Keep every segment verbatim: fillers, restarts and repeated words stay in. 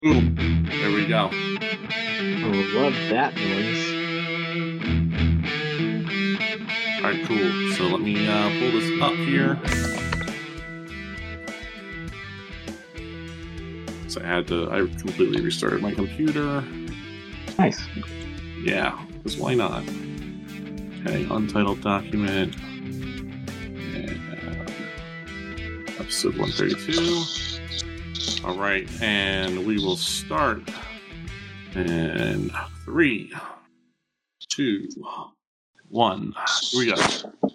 Boom. There we go. I love that noise. All right, cool. So let me uh, pull this up here. So I had to, I completely restarted my computer. Nice. Yeah, because why not? Okay, untitled document. And, uh, episode one thirty-two. All right, and we will start. And three, two, one. Here we go.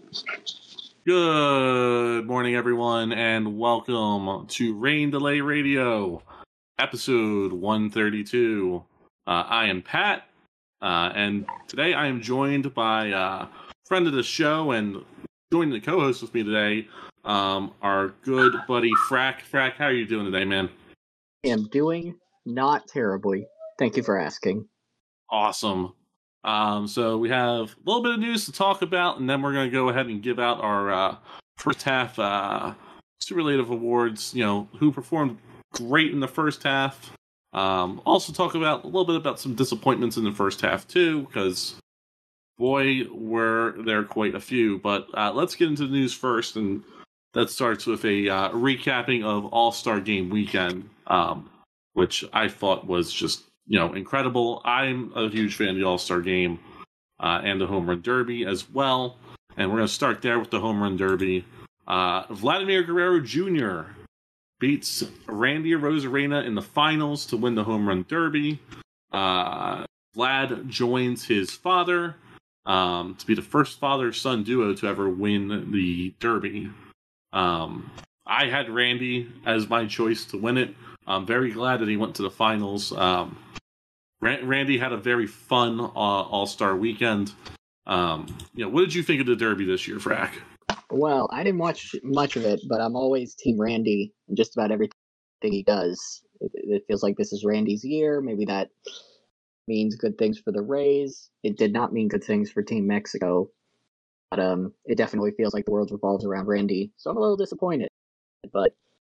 Good morning, everyone, and welcome to Rain Delay Radio, episode one thirty-two. Uh, I am Pat, uh, and today I am joined by a uh, friend of the show and joining the co-host with me today, um, our good buddy Frack. Frack, how are you doing today, man? I am doing not terribly. Thank you for asking. Awesome. Um, so we have a little bit of news to talk about, and then we're going to go ahead and give out our uh, first half uh, superlative awards. You know, who performed great in the first half. Um, also talk about a little bit about some disappointments in the first half too, because boy, were there quite a few. But uh, let's get into the news first, and that starts with a uh, recapping of All-Star Game Weekend, um, which I thought was just you know, incredible. I'm a huge fan of the All-Star Game uh, and the Home Run Derby as well. And we're going to start there with the Home Run Derby. Uh, Vladimir Guerrero Junior beats Randy Arozarena in the finals to win the Home Run Derby. Uh, Vlad joins his father um, to be the first father-son duo to ever win the Derby. Um, I had Randy as my choice to win it. I'm very glad that he went to the finals. Um, Randy had a very fun uh, All-Star weekend. Um, you know, what did you think of the Derby this year, Frack? Well, I didn't watch much of it, but I'm always Team Randy in just about everything he does. It, it feels like this is Randy's year. Maybe that means good things for the Rays. It did not mean good things for Team Mexico, but um, it definitely feels like the world revolves around Randy. So I'm a little disappointed, but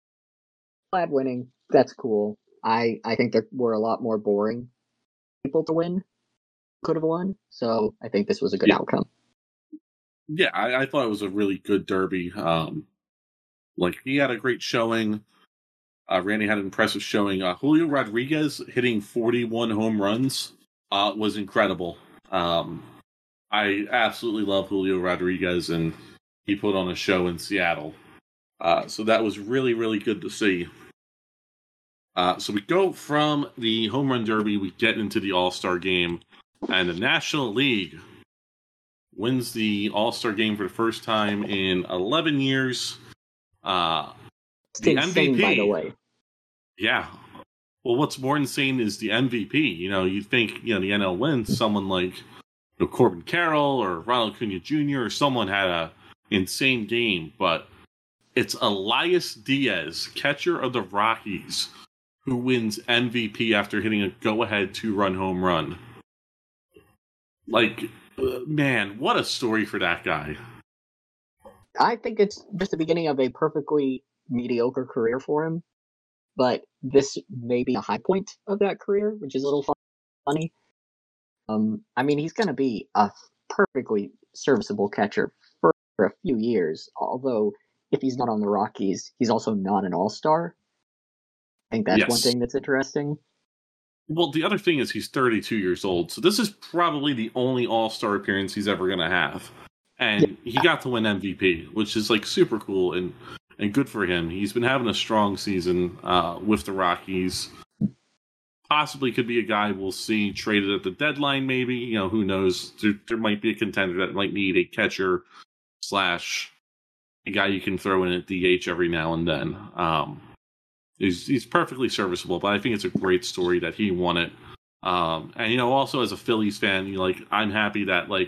glad winning. That's cool. I I think there were a lot more boring people to win. Could have won, so I think this was a good yeah. outcome. Yeah, I, I thought it was a really good Derby. Um, like he had a great showing. Uh, Randy had an impressive showing. Uh, Julio Rodriguez hitting forty-one home runs uh, was incredible. Um, I absolutely love Julio Rodriguez, and he put on a show in Seattle. Uh, so that was really, really good to see. Uh, so we go from the Home Run Derby, we get into the All-Star Game, and the National League wins the All-Star Game for the first time in eleven years. Uh, It's the insane, M V P, by the way. Yeah. Well, what's more insane is the M V P. You know, you think, you know, the N L wins, someone like you know, Corbin Carroll or Ronald Acuna Junior or someone had a insane game, but it's Elias Diaz, catcher of the Rockies, who wins M V P after hitting a go-ahead two-run home run. Like, man, what a story for that guy. I think it's just the beginning of a perfectly mediocre career for him, but this may be a high point of that career, which is a little funny. Um, I mean, he's going to be a perfectly serviceable catcher for, for a few years, although if he's not on the Rockies, he's also not an all-star. I think that's Yes. one thing that's interesting. Well, the other thing is he's thirty-two years old, so this is probably the only All-Star appearance he's ever going to have. And yeah. he got to win M V P, which is like super cool and, and good for him. He's been having a strong season uh, with the Rockies. Possibly could be a guy we'll see traded at the deadline, maybe. You know, who knows? There, there might be a contender that might need a catcher slash a guy you can throw in at D H every now and then. Um, He's, he's perfectly serviceable, but I think it's a great story that he won it. Um, and, you know, also as a Phillies fan, you know, like, I'm happy that, like,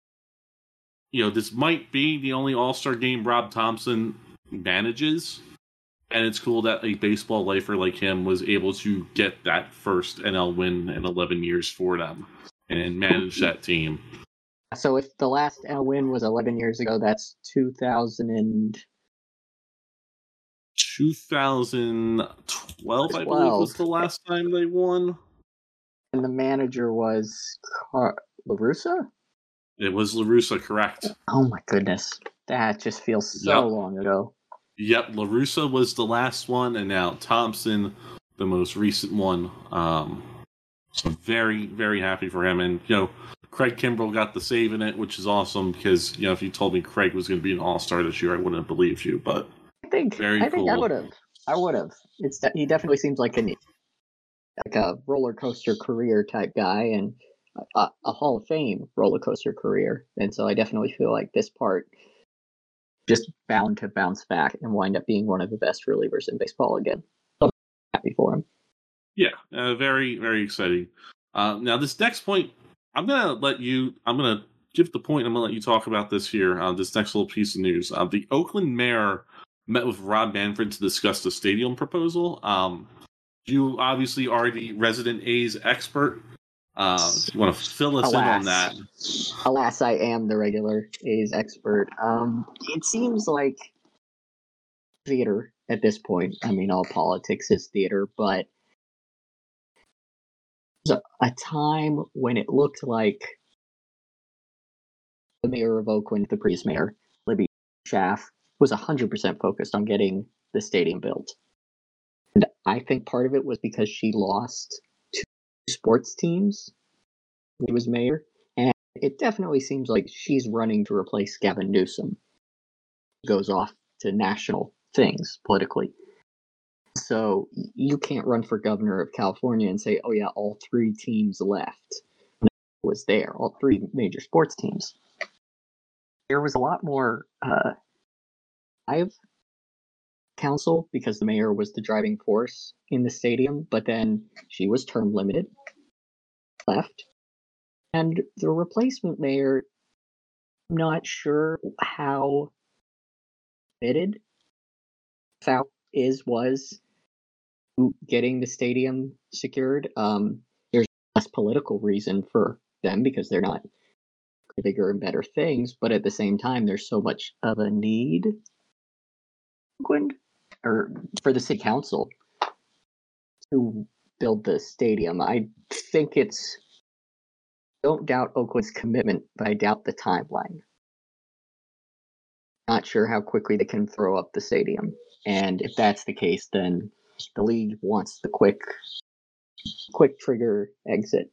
you know, this might be the only All-Star game Rob Thompson manages. And it's cool that a baseball lifer like him was able to get that first N L win in eleven years for them and manage that team. So if the last N L win was eleven years ago, that's two thousand two thousand twelve, I believe, was the twelve. last time they won. And the manager was Car- LaRussa? It was LaRussa, correct. Oh my goodness. That just feels so Yep. long ago. Yep, LaRussa was the last one, and now Thompson, the most recent one. Um, so very, very happy for him. And, you know, Craig Kimbrell got the save in it, which is awesome because, you know, if you told me Craig was going to be an all-star this year, I wouldn't have believed you, but I think very I think cool. I would have. I would have. It's de- he definitely seems like an like a roller coaster career type guy and a, a Hall of Fame roller coaster career. And so I definitely feel like this part just bound to bounce back and wind up being one of the best relievers in baseball again. So I'm happy for him. Yeah, uh, very, very exciting. Uh, now, this next point, I'm going to let you, I'm going to give the point, I'm going to let you talk about this here, uh, this next little piece of news. Uh, the Oakland mayor met with Rob Manfred to discuss the stadium proposal. Um, you obviously are the resident A's expert. Uh, if you want to fill us Alas. in on that. Alas, I am the regular A's expert. Um, it seems like theater at this point. I mean, all politics is theater, but there's a, a time when it looked like the mayor of Oakland, the previous mayor, Libby Schaaf, was one hundred percent focused on getting the stadium built. And I think part of it was because she lost two sports teams when she was mayor. And it definitely seems like she's running to replace Gavin Newsom, who goes off to national things politically. So you can't run for governor of California and say, oh yeah, all three teams left. Was there, all three major sports teams. There was a lot more uh, live council because the mayor was the driving force in the stadium, but then she was term limited, left. And the replacement mayor, I'm not sure how committed South is, was to getting the stadium secured. Um, there's less political reason for them because they're not bigger and better things, but at the same time, there's so much of a need or for the city council to build the stadium. I think it's, don't doubt Oakland's commitment, but I doubt the timeline. Not sure how quickly they can throw up the stadium. And if that's the case, then the league wants the quick, quick trigger exit.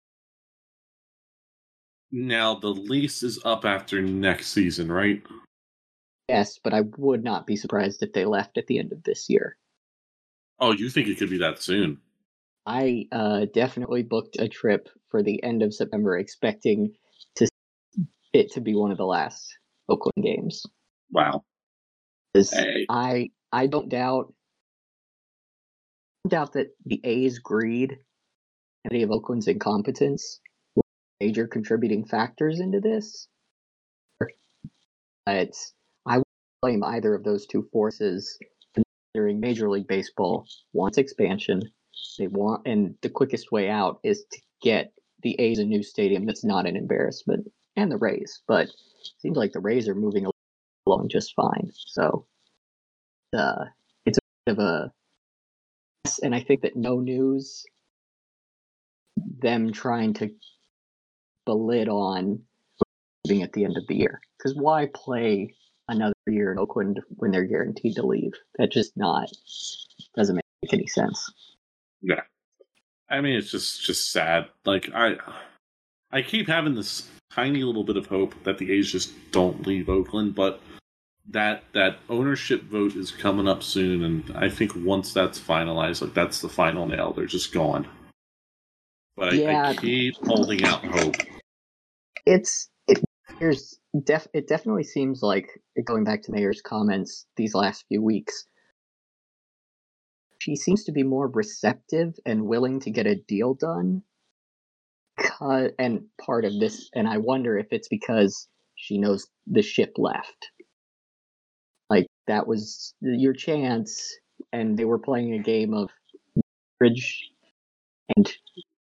Now, the lease is up after next season, right? Yes, but I would not be surprised if they left at the end of this year. Oh, you think it could be that soon? I uh, definitely booked a trip for the end of September, expecting to it to be one of the last Oakland games. Wow. Hey. I I don't doubt doubt that the A's greed and the of Oakland's incompetence were major contributing factors into this. But I wouldn't blame either of those two forces, considering Major League Baseball wants expansion. They want, and the quickest way out is to get the A's a new stadium that's not an embarrassment, and the Rays. But it seems like the Rays are moving along just fine. So uh, it's a bit of a, and I think that no news, them trying to the lid on leaving at the end of the year. Because why play another year in Oakland when they're guaranteed to leave? That just not doesn't make any sense. Yeah. I mean, it's just just sad. Like I, I keep having this tiny little bit of hope that the A's just don't leave Oakland, but that that ownership vote is coming up soon, and I think once that's finalized, like that's the final nail. They're just gone. But I, yeah, I keep holding out hope. It's it. There's def. It definitely seems like, going back to Mayor's comments these last few weeks, she seems to be more receptive and willing to get a deal done. And part of this, and I wonder if it's because she knows the ship left. Like, that was your chance, and they were playing a game of bridge, and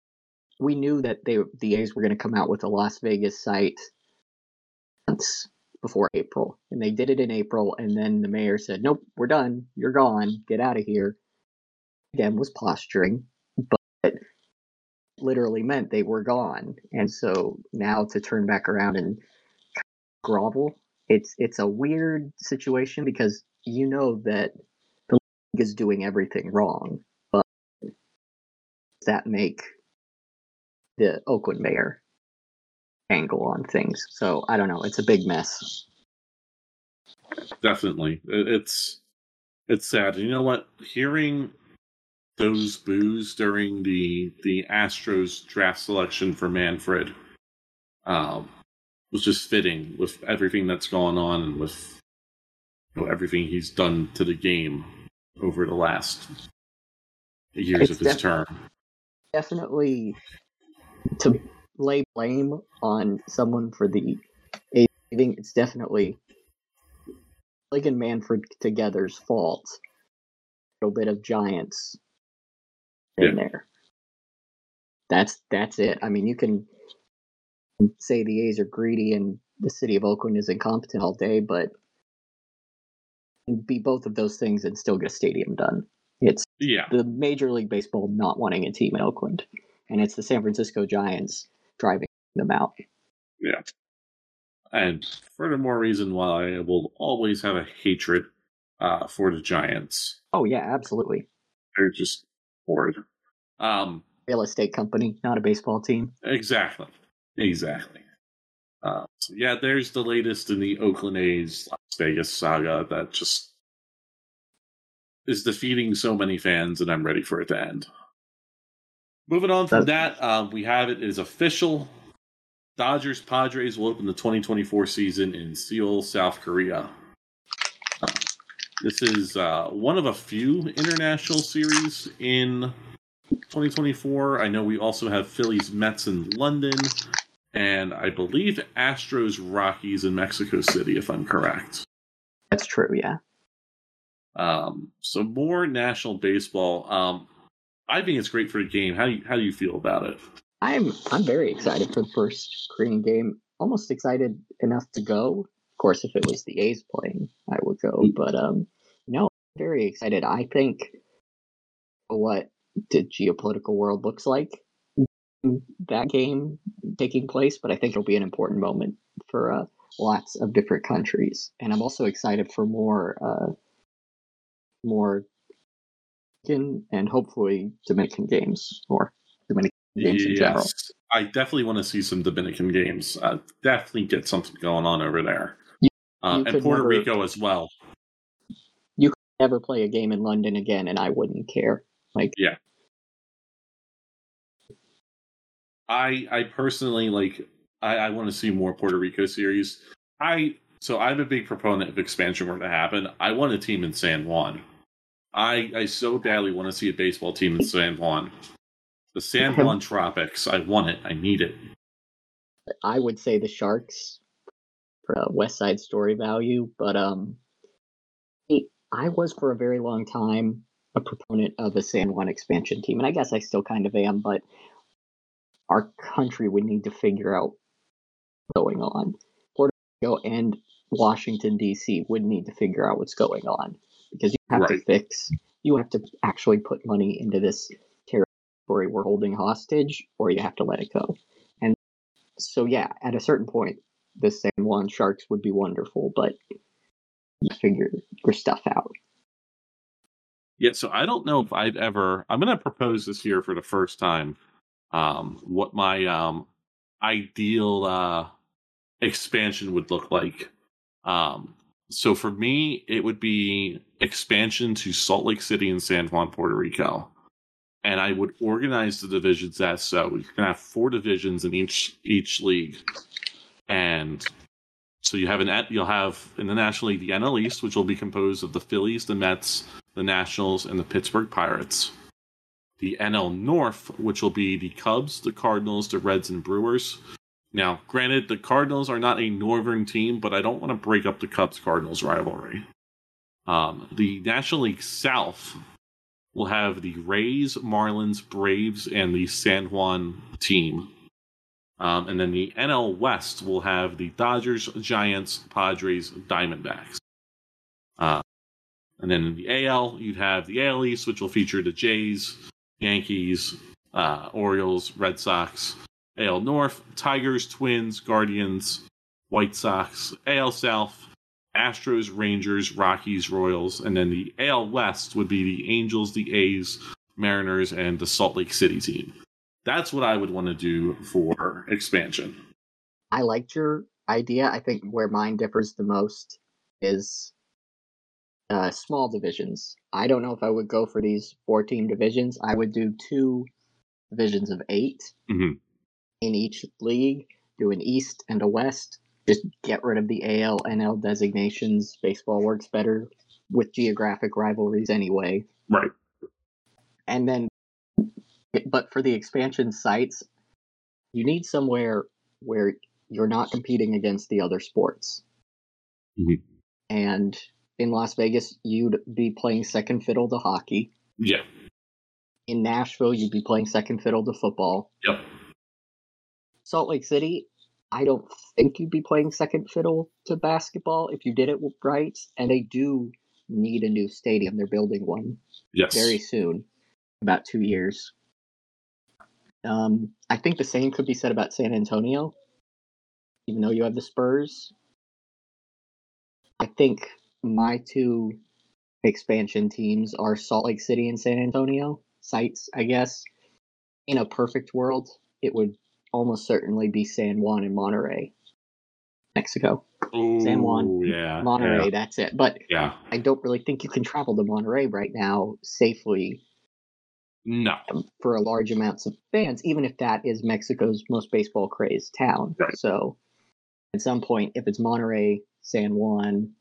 we knew that they the A's were going to come out with a Las Vegas site once before April. And they did it in April, and then the mayor said, nope, we're done. You're gone. Get out of here. Again, was posturing, but literally meant they were gone. And so now to turn back around and grovel, it's it's a weird situation because you know that the league is doing everything wrong, but does that make the Oakland mayor angle on things? So I don't know. It's a big mess. Definitely, it's it's sad. You know what? Hearing those boos during the the Astros draft selection for Manfred um, was just fitting with everything that's going on and with you know, everything he's done to the game over the last years It's of his def- term. Definitely to lay blame on someone for the A's leaving, it's definitely Blake and Manfred together's fault. A little bit of Giants in Yeah. there. That's that's it. I mean, you can say the A's are greedy and the city of Oakland is incompetent all day, but be both of those things and still get a stadium done. It's Yeah. the Major League Baseball not wanting a team in Oakland, and it's the San Francisco Giants driving them out. Yeah. And furthermore, reason why I will always have a hatred uh, for the Giants. Oh yeah, absolutely. They're just horrid. Um, Real estate company, not a baseball team. Exactly. Exactly. Uh, so yeah, there's the latest in the Oakland A's Las Vegas saga that just is defeating so many fans, and I'm ready for it to end. Moving on from That's- that, uh, we have it is official. Dodgers Padres will open the twenty twenty-four season in Seoul, South Korea. Uh, this is uh, one of a few international series in twenty twenty-four. I know we also have Phillies Mets in London, and I believe Astros Rockies in Mexico City, if I'm correct. That's true, yeah. Um, so more national baseball. Um, I think it's great for the game. How do you, how do you feel about it? I'm I'm very excited for the first Korean game. Almost excited enough to go. Of course, if it was the A's playing, I would go. But um, no, I'm very excited. I think what the geopolitical world looks like that game taking place, but I think it'll be an important moment for uh, lots of different countries. And I'm also excited for more uh, more Dominican and hopefully Dominican games or Dominican games in general. Yes, I definitely want to see some Dominican games. Uh, definitely get something going on over there. You, uh, you and Puerto never, Rico as well. You could never play a game in London again, and I wouldn't care. Like, yeah, I I personally like. I, I want to see more Puerto Rico series. I so I'm a big proponent of expansion were to happen. I want a team in San Juan. I I so badly want to see a baseball team in San Juan. The San Juan Tropics. I want it. I need it. I would say the Sharks for a West Side Story value, but um, I was for a very long time a proponent of a San Juan expansion team, and I guess I still kind of am. But our country would need to figure out what's going on. Puerto Rico and Washington D C would need to figure out what's going on because you have Right. to fix. You have to actually put money into this territory we're holding hostage, or you have to let it go. And so, yeah, at a certain point, the San Juan Sharks would be wonderful, but you figure your stuff out. Yeah, so I don't know if I've ever. I'm going to propose this year for the first time. Um, what my um, ideal uh, expansion would look like. Um, so for me, it would be expansion to Salt Lake City and San Juan, Puerto Rico. And I would organize the divisions as so. We're going to have four divisions in each each league. And so you have an you'll have in the National League the N L East, which will be composed of the Phillies, the Mets, the Nationals, and the Pittsburgh Pirates. The N L North, which will be the Cubs, the Cardinals, the Reds, and Brewers. Now, granted, the Cardinals are not a northern team, but I don't want to break up the Cubs-Cardinals rivalry. Um, the National League South will have the Rays, Marlins, Braves, and the San Juan team. Um, and then the N L West will have the Dodgers, Giants, Padres, Diamondbacks. Uh, and then in the A L, you'd have the A L East, which will feature the Jays, Yankees, uh, Orioles, Red Sox. A L North, Tigers, Twins, Guardians, White Sox. A L South, Astros, Rangers, Rockies, Royals. And then the A L West would be the Angels, the A's, Mariners, and the Salt Lake City team. That's what I would want to do for expansion. I liked your idea. I think where mine differs the most is uh, small divisions. I don't know if I would go for these four-team divisions. I would do two divisions of eight mm-hmm. in each league, do an East and a West. Just get rid of the A L, N L designations. Baseball works better with geographic rivalries anyway. Right. And then, but for the expansion sites, you need somewhere where you're not competing against the other sports. Mm-hmm. And in Las Vegas, you'd be playing second fiddle to hockey. Yeah. In Nashville, you'd be playing second fiddle to football. Yep. Salt Lake City, I don't think you'd be playing second fiddle to basketball if you did it right. And they do need a new stadium. They're building one yes. very soon, about two years. Um, I think the same could be said about San Antonio, even though you have the Spurs. I think my two expansion teams are Salt Lake City and San Antonio sites, I guess. In a perfect world, it would almost certainly be San Juan and Monterey, Mexico. Ooh, San Juan, yeah, Monterey, yeah. that's it. But yeah. I don't really think you can travel to Monterey right now safely. No. For a large amounts of fans, even if that is Mexico's most baseball crazed town. Right. So at some point, if it's Monterey, San Juan,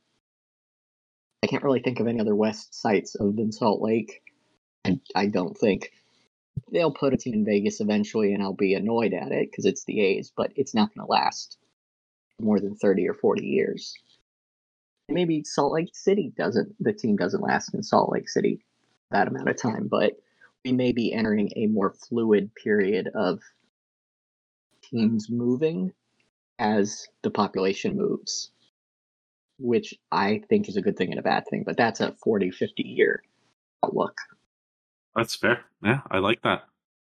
I can't really think of any other West sites other than Salt Lake. And I don't think they'll put a team in Vegas eventually, and I'll be annoyed at it because it's the A's, but it's not going to last more than thirty or forty years. Maybe Salt Lake City doesn't, the team doesn't last in Salt Lake City that amount of time, but we may be entering a more fluid period of teams moving as the population moves, which I think is a good thing and a bad thing, but that's a forty, fifty year outlook. That's fair. Yeah, I like that.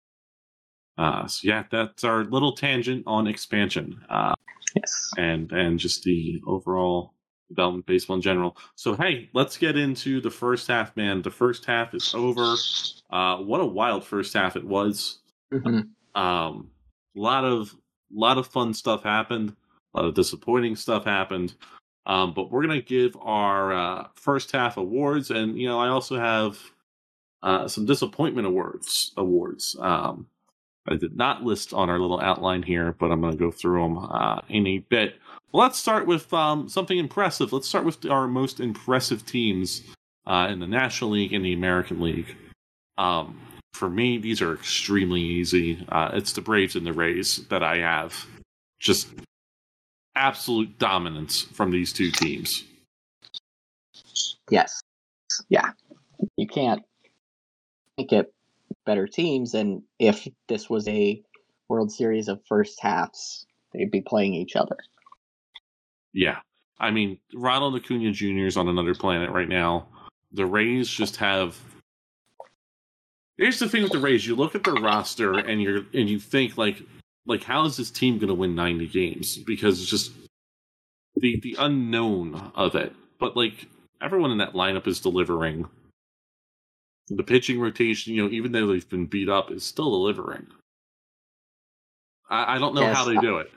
Uh, so yeah, that's our little tangent on expansion. Uh, yes. And, and just the overall development of baseball in general. So, hey, let's get into the first half, man. The first half is over. Uh, what a wild first half it was. Mm-hmm. Um, a lot of, lot of fun stuff happened. A lot of disappointing stuff happened. Um, but we're going to give our uh, first half awards. And, you know, I also have uh, some disappointment awards. awards. Um, I did not list on our little outline here, but I'm going to go through them uh, in a bit. Well, let's start with um, something impressive. Let's start with our most impressive teams uh, in the National League and the American League. Um, for me, these are extremely easy. Uh, it's the Braves and the Rays that I have. Just absolute dominance from these two teams. Yes. Yeah. You can't get better teams, and if this was a World Series of first halves, they'd be playing each other. Yeah. I mean, Ronald Acuna Junior is on another planet right now. The Rays just have... Here's the thing with the Rays. You look at their roster and you're and you think, like, like how is this team going to win ninety games? Because it's just the, the unknown of it. But, like, everyone in that lineup is delivering. The pitching rotation, you know, even though they've been beat up, is still delivering. I, I don't know yes, how they do it.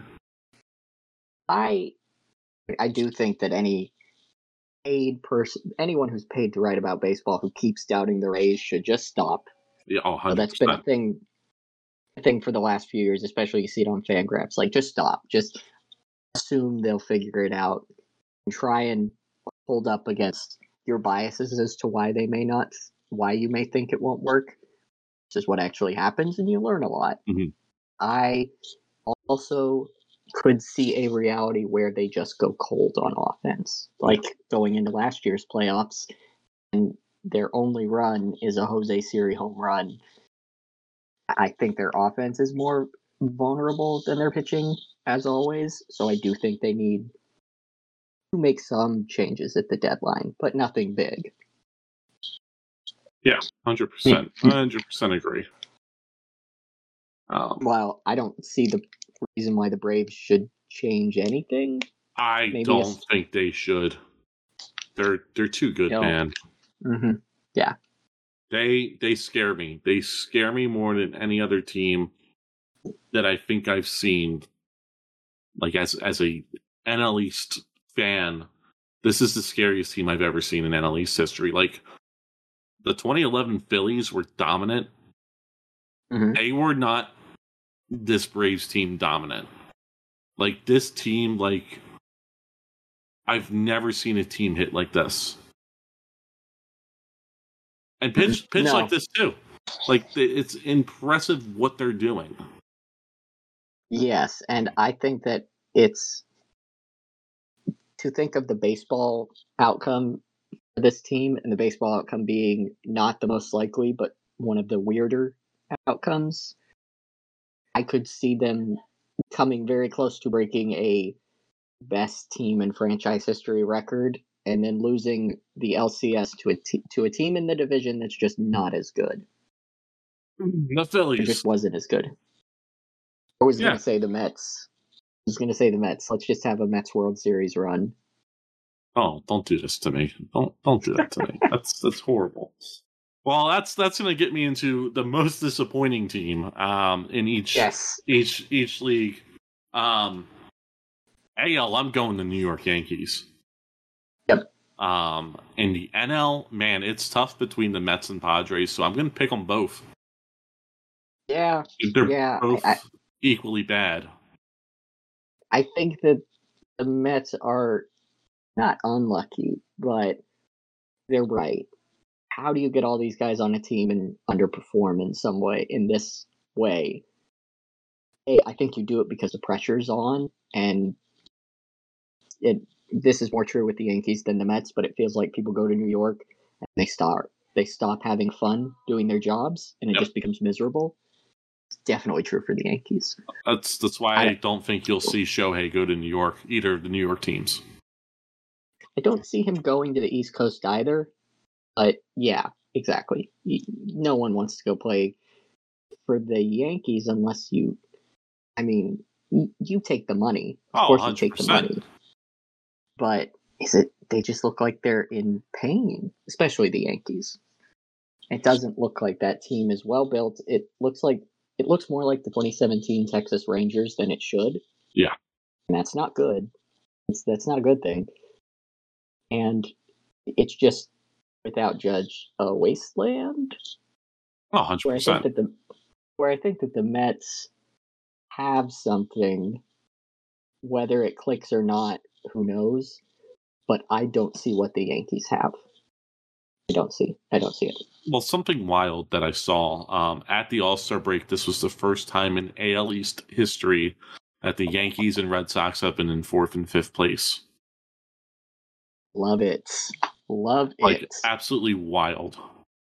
I I do think that any paid person, anyone who's paid to write about baseball who keeps doubting the Rays should just stop. Yeah, oh, one hundred percent. So that's been a thing, a thing for the last few years, especially you see it on Fangraphs. Like, just stop. Just assume they'll figure it out and try and hold up against your biases as to why they may not, why you may think it won't work. This is what actually happens, and you learn a lot. Mm-hmm. I also could see a reality where they just go cold on offense, like going into last year's playoffs, and their only run is a Jose Siri home run. I think their offense is more vulnerable than their pitching, as always. So I do think they need to make some changes at the deadline, but nothing big. Yeah, one hundred percent. one hundred percent agree. Um, While I don't see the reason why the Braves should change anything. I Maybe don't it's- think they should. They're they're too good, No. man. Mm-hmm. Yeah. They they scare me. They scare me more than any other team that I think I've seen. Like as as a N L East fan, this is the scariest team I've ever seen in N L East history. Like the twenty eleven Phillies were dominant. Mm-hmm. They were not this Braves team dominant. Like this team, like I've never seen a team hit like this. And pitch pitch No. like this too. Like it's impressive what they're doing. Yes, and I think that it's to think of the baseball outcome for this team, and the baseball outcome being not the most likely, but one of the weirder outcomes. I could see them coming very close to breaking a best team in franchise history record, and then losing the L C S to a te- to a team in the division that's just not as good. The It Phillies. just wasn't as good. I was Yeah. going to say the Mets. I was going to say the Mets. Let's just have a Mets World Series run. Oh, don't do this to me. Don't don't do that to me. That's that's horrible. Well, that's that's going to get me into the most disappointing team um, in each Yes. each each league. Um, A L, I'm going to New York Yankees. Yep. Um, in the N L, man, it's tough between the Mets and Padres, so I'm going to pick them both. Yeah. They're Yeah, both I- I- equally bad. I think that the Mets are not unlucky, but they're right. How do you get all these guys on a team and underperform in some way, in this way? A, I think you do it because the pressure's on, and it. This is more true with the Yankees than the Mets, but it feels like people go to New York and they start they stop having fun doing their jobs, and it Yep. just becomes miserable. It's definitely true for the Yankees. That's that's why I, I- don't think you'll see Shohei go to New York, either of the New York teams. I don't see him going to the East Coast either, but yeah, exactly. Y- No one wants to go play for the Yankees unless you, I mean, you, you take the money. Of Oh, course, you one hundred take the percent. money. But is it? They just look like they're in pain, especially the Yankees. It doesn't look like that team is well built. It looks like it looks more like the twenty seventeen Texas Rangers than it should. Yeah. And that's not good. It's that's not a good thing. And it's just without Judge a wasteland. Oh, one hundred Where I think percent. that the where I think that the Mets have something, whether it clicks or not, who knows? But I don't see what the Yankees have. I don't see. I don't see it. Well, something wild that I saw um, at the All-Star break, this was the first time in A L East history that the Yankees and Red Sox have been in fourth and fifth place. Love it. Love Like, it. absolutely wild.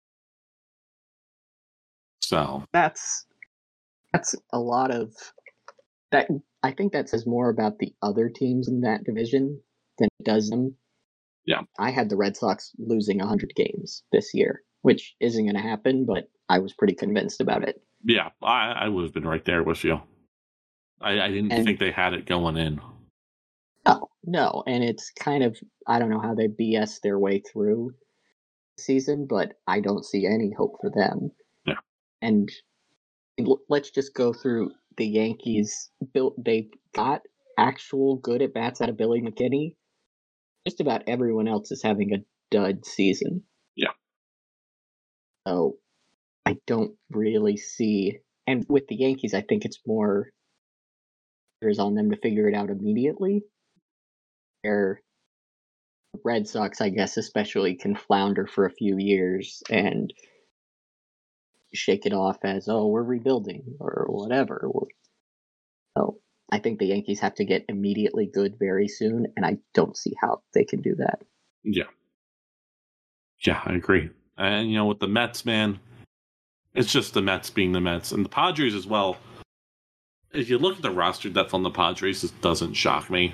So, That's that's a lot of that. I think that says more about the other teams in that division than it does them. Yeah. I had the Red Sox losing one hundred games this year, which isn't going to happen, but I was pretty convinced about it. yeah, I, I would have been right there with you. I, I didn't And- think they had it going in. No, no, and it's kind of I don't know how they B S their way through the season, but I don't see any hope for them. Yeah. And l- let's just go through the Yankees. Built they got actual good at bats out of Billy McKinney. Just about everyone else is having a dud season. Yeah. So I don't really see. And with the Yankees, I think it's more there's on them to figure it out immediately. Where Red Sox, I guess, especially can flounder for a few years and shake it off as, oh, we're rebuilding or whatever. So I think the Yankees have to get immediately good very soon, and I don't see how they can do that. Yeah. Yeah, I agree. And, you know, with the Mets, man, it's just the Mets being the Mets. And the Padres as well. if you look at the roster depth on the Padres, it doesn't shock me.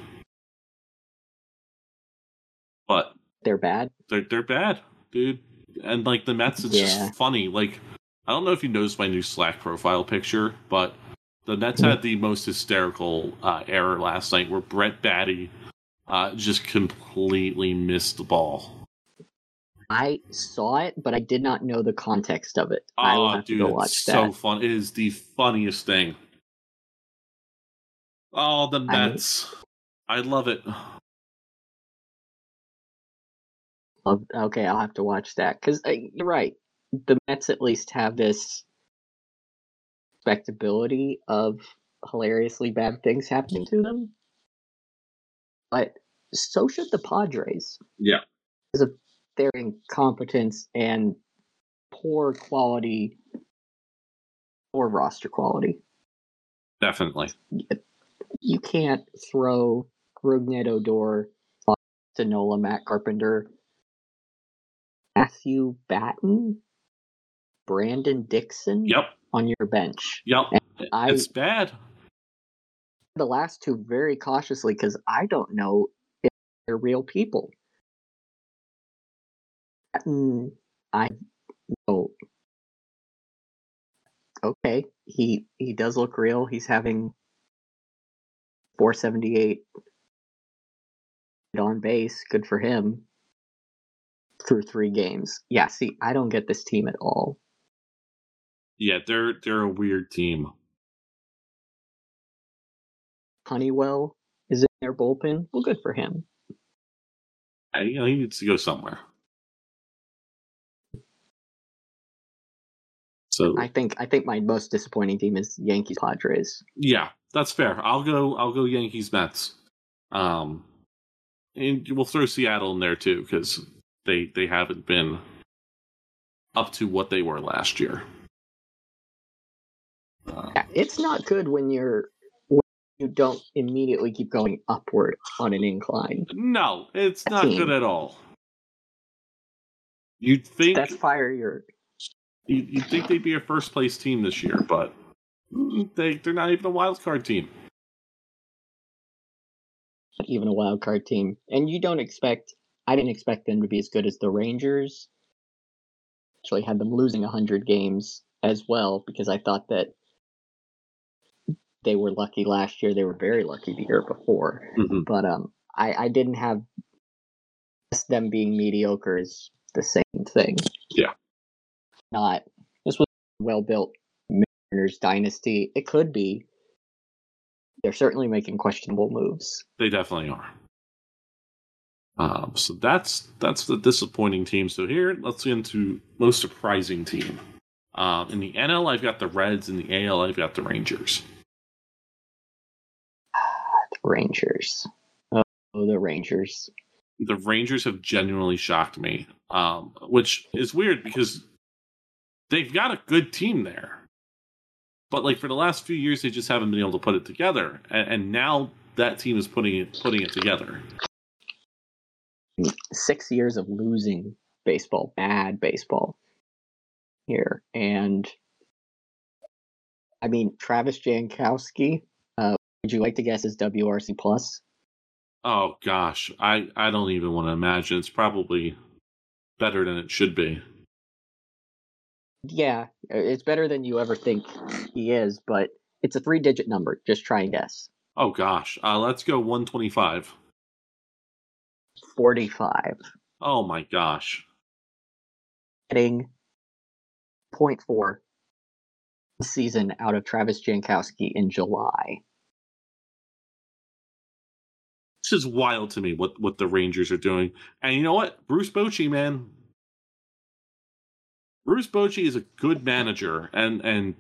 But they're bad. They're they're bad, dude. And like the Mets, it's yeah. just funny. Like, I don't know if you noticed my new Slack profile picture, but the Mets mm-hmm. had the most hysterical uh, error last night, where Brett Baty uh, just completely missed the ball. I saw it, but I did not know the context of it. Oh, I will have dude, to go watch it's that. So fun! It is the funniest thing. Oh, the Mets! I, I love it. Okay, I'll have to watch that because uh, you're right. The Mets at least have this respectability of hilariously bad things happening to them, but so should the Padres. Yeah, because of their incompetence and poor quality or roster quality. Definitely, you can't throw Rougned Odor, Nola, Matt Carpenter, Matthew Batten, Brandon Dixon yep. on your bench. Yep. I, it's bad. The last two very cautiously because I don't know if they're real people. Batten, I know. Okay, he he does look real. He's having four seventy-eight on base. Good for him. Through three games. Yeah, see, I don't get this team at all. Yeah, they're they're a weird team. Honeywell is in their bullpen. Well, good for him. I, you know, he needs to go somewhere. So I think I think my most disappointing team is Yankees Padres. Yeah, that's fair. I'll go I'll go Yankees Mets. Um, and we'll throw Seattle in there too because they they haven't been up to what they were last year. Uh, yeah, it's not good when you're when you don't immediately keep going upward on an incline. No, it's not team. good at all. You'd think that's fire your. You, you'd think they'd be a first place team this year, but they they're not even a wild card team. Not even a wild card team, and you don't expect. I didn't expect them to be as good as the Rangers. Actually, had them losing one hundred games as well because I thought that they were lucky last year. They were very lucky the year before, mm-hmm. but um, I, I didn't have them being mediocre is the same thing. Yeah, not this was a well built Mariners dynasty. It could be. They're certainly making questionable moves. They definitely are. Um, so that's that's the disappointing team. So here, let's get into most surprising team. Um, in the N L, I've got the Reds. In the A L, I've got the Rangers. The Rangers. Oh, the Rangers. The Rangers have genuinely shocked me, um, which is weird because they've got a good team there. But like for the last few years, they just haven't been able to put it together, and, and now that team is putting it putting it together. Six years of losing baseball, bad baseball here, and I mean Travis Jankowski. Uh, would you like to guess his W R C plus? Oh gosh, I I don't even want to imagine. It's probably better than it should be. Yeah, it's better than you ever think he is, but it's a three-digit number. Just try and guess. Oh gosh, uh, let's go one twenty-five. forty-five. Oh my gosh. Getting zero point four season out of Travis Jankowski in July. This is wild to me what, what the Rangers are doing. And you know what? Bruce Bochy, man. Bruce Bochy is a good manager. And, and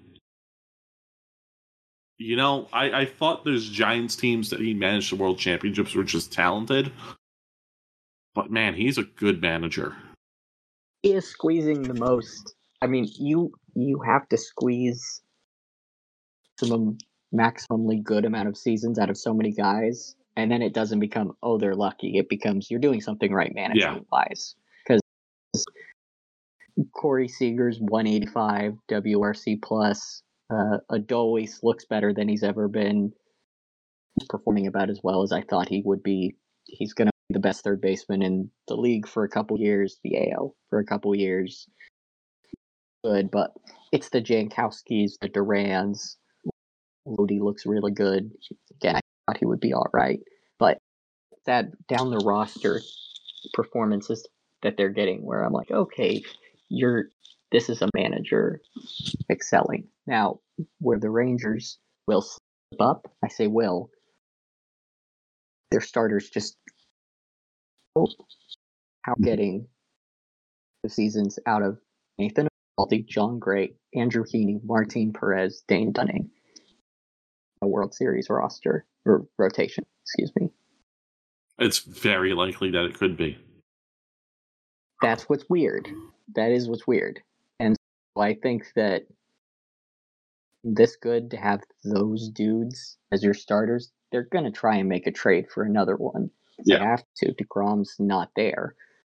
you know, I, I thought those Giants teams that he managed the World Championships were just talented. But man, he's a good manager. He is squeezing the most. I mean, you you have to squeeze some maximally good amount of seasons out of so many guys, and then it doesn't become, oh, they're lucky. It becomes you're doing something right management-wise. Because Corey Seager's one eighty-five W R C plus, Uh, Adolis looks better than he's ever been. He's performing about as well as I thought he would be. He's going to be the best third baseman in the league for a couple years, the A L for a couple years. Good, but it's the Jankowskis, the Durans. Lodi looks really good. Again, I thought he would be all right, but that down the roster performances that they're getting, where I'm like, okay, you're this is a manager excelling. Now, where the Rangers will slip up, I say will. Their starters just oh, how getting the seasons out of Nathan Eovaldi, John Gray, Andrew Heaney, Martin Perez, Dane Dunning. A World Series roster or rotation, excuse me. It's very likely that it could be. That's what's weird. That is what's weird. And so I think that this good to have those dudes as your starters. They're going to try and make a trade for another one. Yeah. They have to. DeGrom's not there.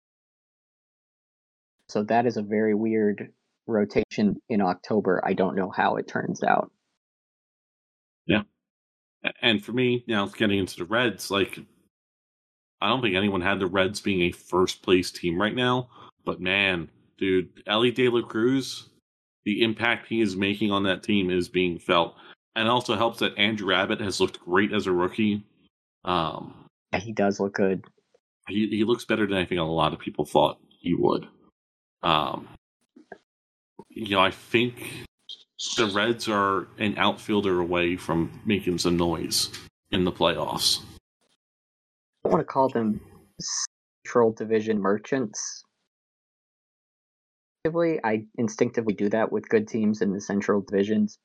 So that is a very weird rotation in October. I don't know how it turns out. Yeah. And for me, now getting into the Reds, like, I don't think anyone had the Reds being a first place team right now. But man, dude, Ellie De La Cruz, the impact he is making on that team is being felt. And it also helps that Andrew Abbott has looked great as a rookie. Um, yeah, he does look good. He he looks better than I think a lot of people thought he would. Um, you know, I think the Reds are an outfielder away from making some noise in the playoffs. I want to call them Central Division merchants. I instinctively do that with good teams in the Central Divisions.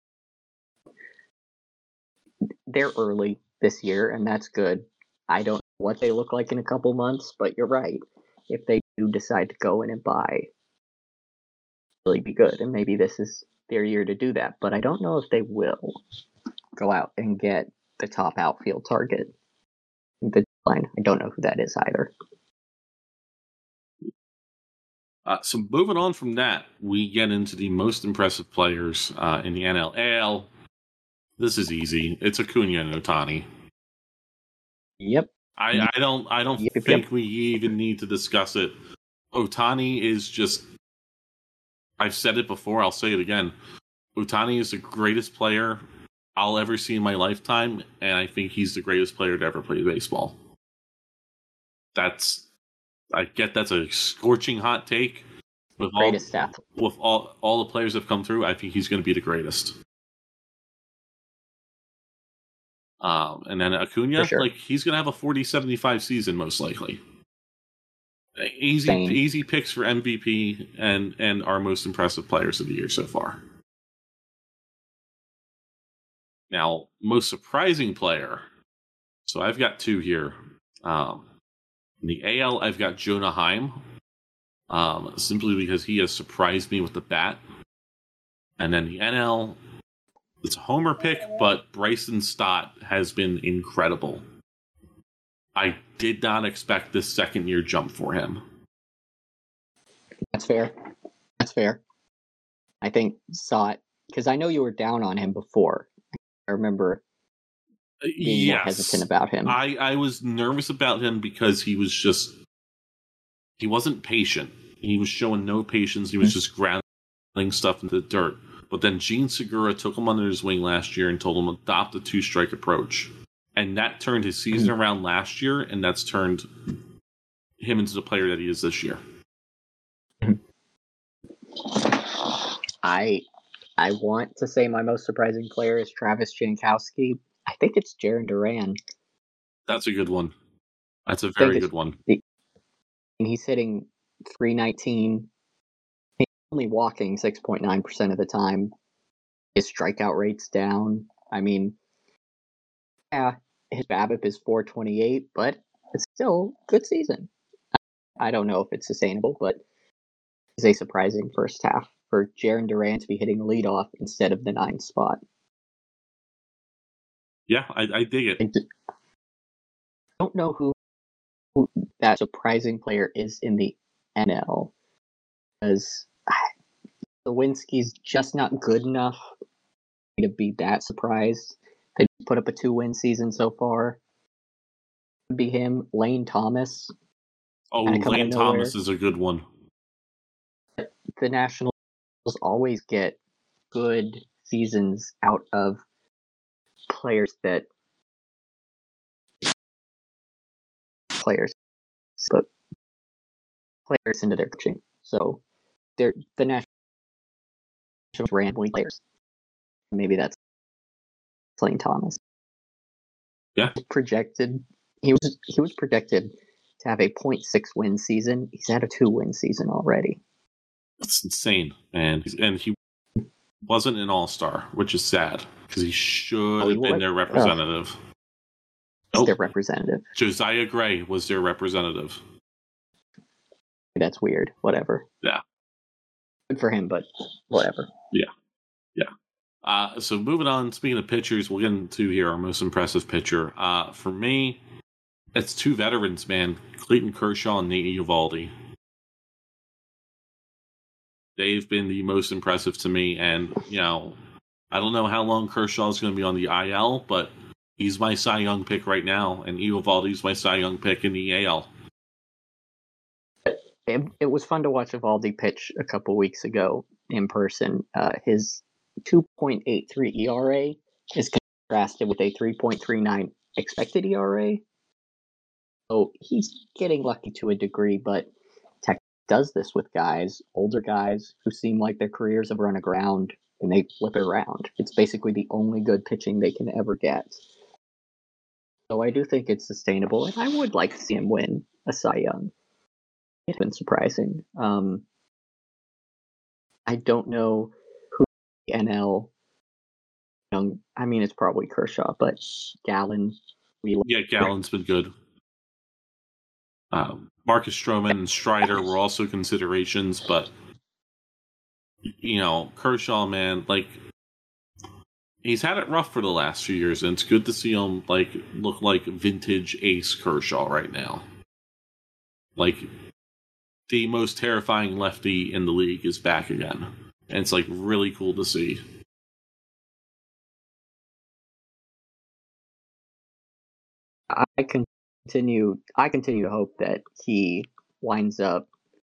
They're early this year, and that's good. I don't know what they look like in a couple months, but you're right. If they do decide to go in and buy, really be good, and maybe this is their year to do that. But I don't know if they will go out and get the top outfield target. The line, I don't know who that is either. Uh, so moving on from that, we get into the most impressive players uh, in the N L. A L. This is easy. It's Acuna and Ohtani. Yep. I, I don't I don't yep, think yep. we even need to discuss it. Ohtani is just, I've said it before, I'll say it again. Ohtani is the greatest player I'll ever see in my lifetime, and I think he's the greatest player to ever play baseball. That's, I get that's a scorching hot take. With greatest all, athlete. With all, all the players that have come through, I think he's going to be the greatest. Um, and then Acuna, sure. like, he's going to have a forty seventy-five season, most likely. Easy Same. easy picks for M V P and, and our most impressive players of the year so far. Now, most surprising player. So I've got two here. Um, in the A L, I've got Jonah Heim. Um, simply because he has surprised me with the bat. And then the N L, it's a homer pick, but Bryson Stott has been incredible. I did not expect this second year jump for him. That's fair. That's fair. I think Stott, because I know you were down on him before. I remember being yes. more hesitant about him. I, I was nervous about him because he was just, he wasn't patient. He was showing no patience. He was just grounding stuff into the dirt. But then Gene Segura took him under his wing last year and told him to adopt a two-strike approach. And that turned his season around last year, and that's turned him into the player that he is this year. I I want to say my most surprising player is Travis Jankowski. I think it's Jarren Duran. That's a good one. That's a very good one. The, and he's hitting three nineteen. He's only walking six point nine percent of the time. His strikeout rate's down. I mean, yeah, his BABIP is four twenty-eight, but it's still a good season. I don't know if it's sustainable, but it's a surprising first half for Jarren Duran to be hitting leadoff instead of the ninth spot. Yeah, I, I dig it. I d- don't know who, who that surprising player is in the N L, because Lewinsky's just not good enough. to be that surprised. They put up a two-win season so far. Could be him, Lane Thomas. Oh, Lane Thomas is a good one. The Nationals always get good seasons out of players that players, but players into their coaching. So they're the Nationals randomly players. Maybe that's Lane Thomas. Yeah, projected. He was he was projected to have a point six win season. He's had a two win season already. That's insane, man. And he wasn't an all-star, which is sad because he should oh, have been their representative. Oh. Nope. Their representative. Josiah Gray was their representative. That's weird. Whatever. Yeah. Good for him, but whatever. Yeah. Yeah. Uh, so moving on, speaking of pitchers, we'll get into here our most impressive pitcher. Uh, for me, it's two veterans, man. Clayton Kershaw and Nate Eovaldi. They've been the most impressive to me, and, you know, I don't know how long Kershaw is going to be on the I L, but he's my Cy Young pick right now, and Eovaldi's my Cy Young pick in the A L. It, it was fun to watch Eovaldi pitch a couple weeks ago in person. Uh, his two point eight three E R A is contrasted with a three point three nine expected E R A. So he's getting lucky to a degree, but Tech does this with guys, older guys, who seem like their careers have run aground, and they flip it around. It's basically the only good pitching they can ever get. So I do think it's sustainable, and I would like to see him win a Cy Young. It's been surprising. Um, I don't know who the N L young. I mean, it's probably Kershaw, but Gallen. Wheeler. Yeah, Gallen's been good. Um, Marcus Stroman and Strider were also considerations, but you know, Kershaw, man, like he's had it rough for the last few years, and it's good to see him like look like vintage ace Kershaw right now. Like the most terrifying lefty in the league is back again, and it's like really cool to see. I continue. I continue to hope that he winds up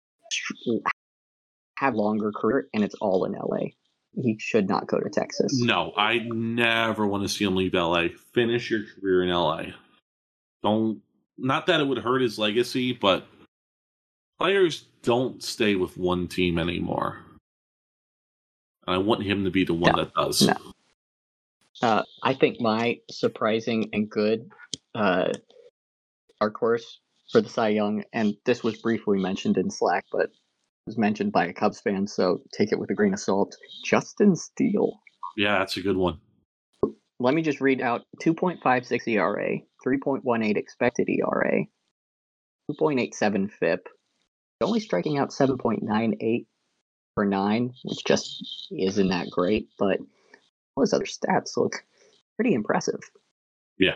have longer career, and it's all in L A. He should not go to Texas. No, I never want to see him leave L A. Finish your career in L A. Don't. Not that it would hurt his legacy, but players don't stay with one team anymore. And I want him to be the one no, that does. No. Uh, I think my surprising and good uh, dark horse for the Cy Young, and this was briefly mentioned in Slack, but it was mentioned by a Cubs fan, so take it with a grain of salt. Justin Steele. Yeah, that's a good one. Let me just read out two point five six E R A, three point one eight expected E R A, two point eight seven F I P, only striking out seven point nine eight per nine, which just isn't that great, but all his other stats look pretty impressive. Yeah.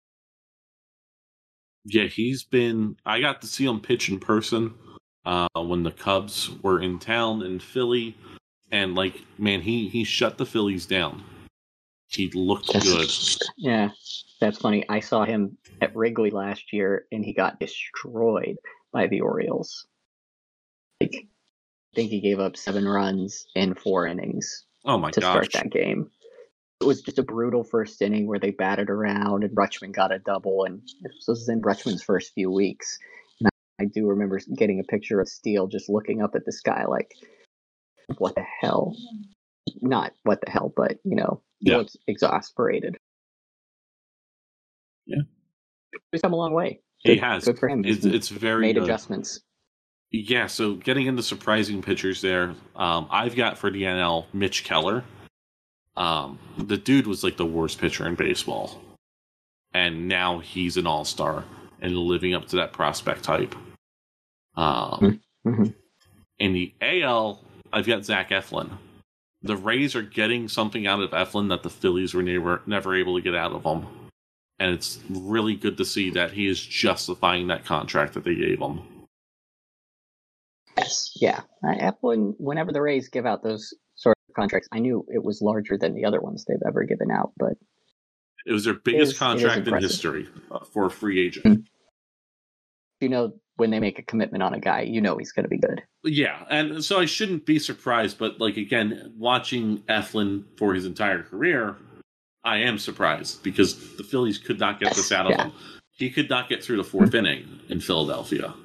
Yeah, he's been... I got to see him pitch in person uh, when the Cubs were in town in Philly, and, like, man, he, he shut the Phillies down. He looked that's, good. Yeah, that's funny. I saw him at Wrigley last year, and he got destroyed by the Orioles. Like, I think he gave up seven runs in four innings oh my to gosh. start that game. It was just a brutal first inning where they batted around, and Rutschman got a double, and this was in Rutschman's first few weeks. And I, I do remember getting a picture of Steele just looking up at the sky like, what the hell? Not what the hell, but, you know, yeah. he looks exasperated. Yeah. He's come a long way. Good, he has. Good for him. It's, it's very made good. adjustments. Yeah, so getting into surprising pitchers there, um, I've got for the N L Mitch Keller. Um, the dude was like the worst pitcher in baseball, and now he's an all-star and living up to that prospect hype. Um, mm-hmm. In the A L, I've got Zach Eflin. The Rays are getting something out of Eflin that the Phillies were never never able to get out of him, and it's really good to see that he is justifying that contract that they gave him. Yes, yeah. Uh, Eflin, whenever the Rays give out those sort of contracts. I knew it was larger than the other ones they've ever given out, but it was their biggest is, contract in history uh, for a free agent. Mm-hmm. You know, when they make a commitment on a guy, you know he's going to be good. Yeah, and so I shouldn't be surprised, but like again, watching Eflin for his entire career, I am surprised because the Phillies could not get this out of yeah. him. He could not get through the fourth mm-hmm. inning in Philadelphia.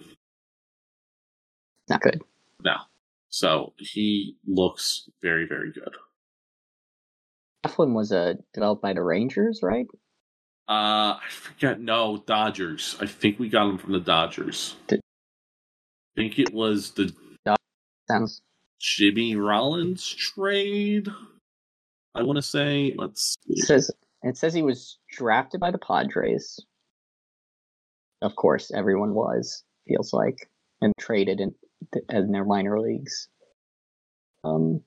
Not good. No. So he looks very, very good. Eflin was uh, developed by the Rangers, right? Uh, I forget. No, Dodgers. I think we got him from the Dodgers. Did- I think it was the Sounds- Jimmy Rollins trade. I want to say. Let's see. It says it says he was drafted by the Padres. Of course, everyone was. Feels like, and traded in, in their minor leagues. Um.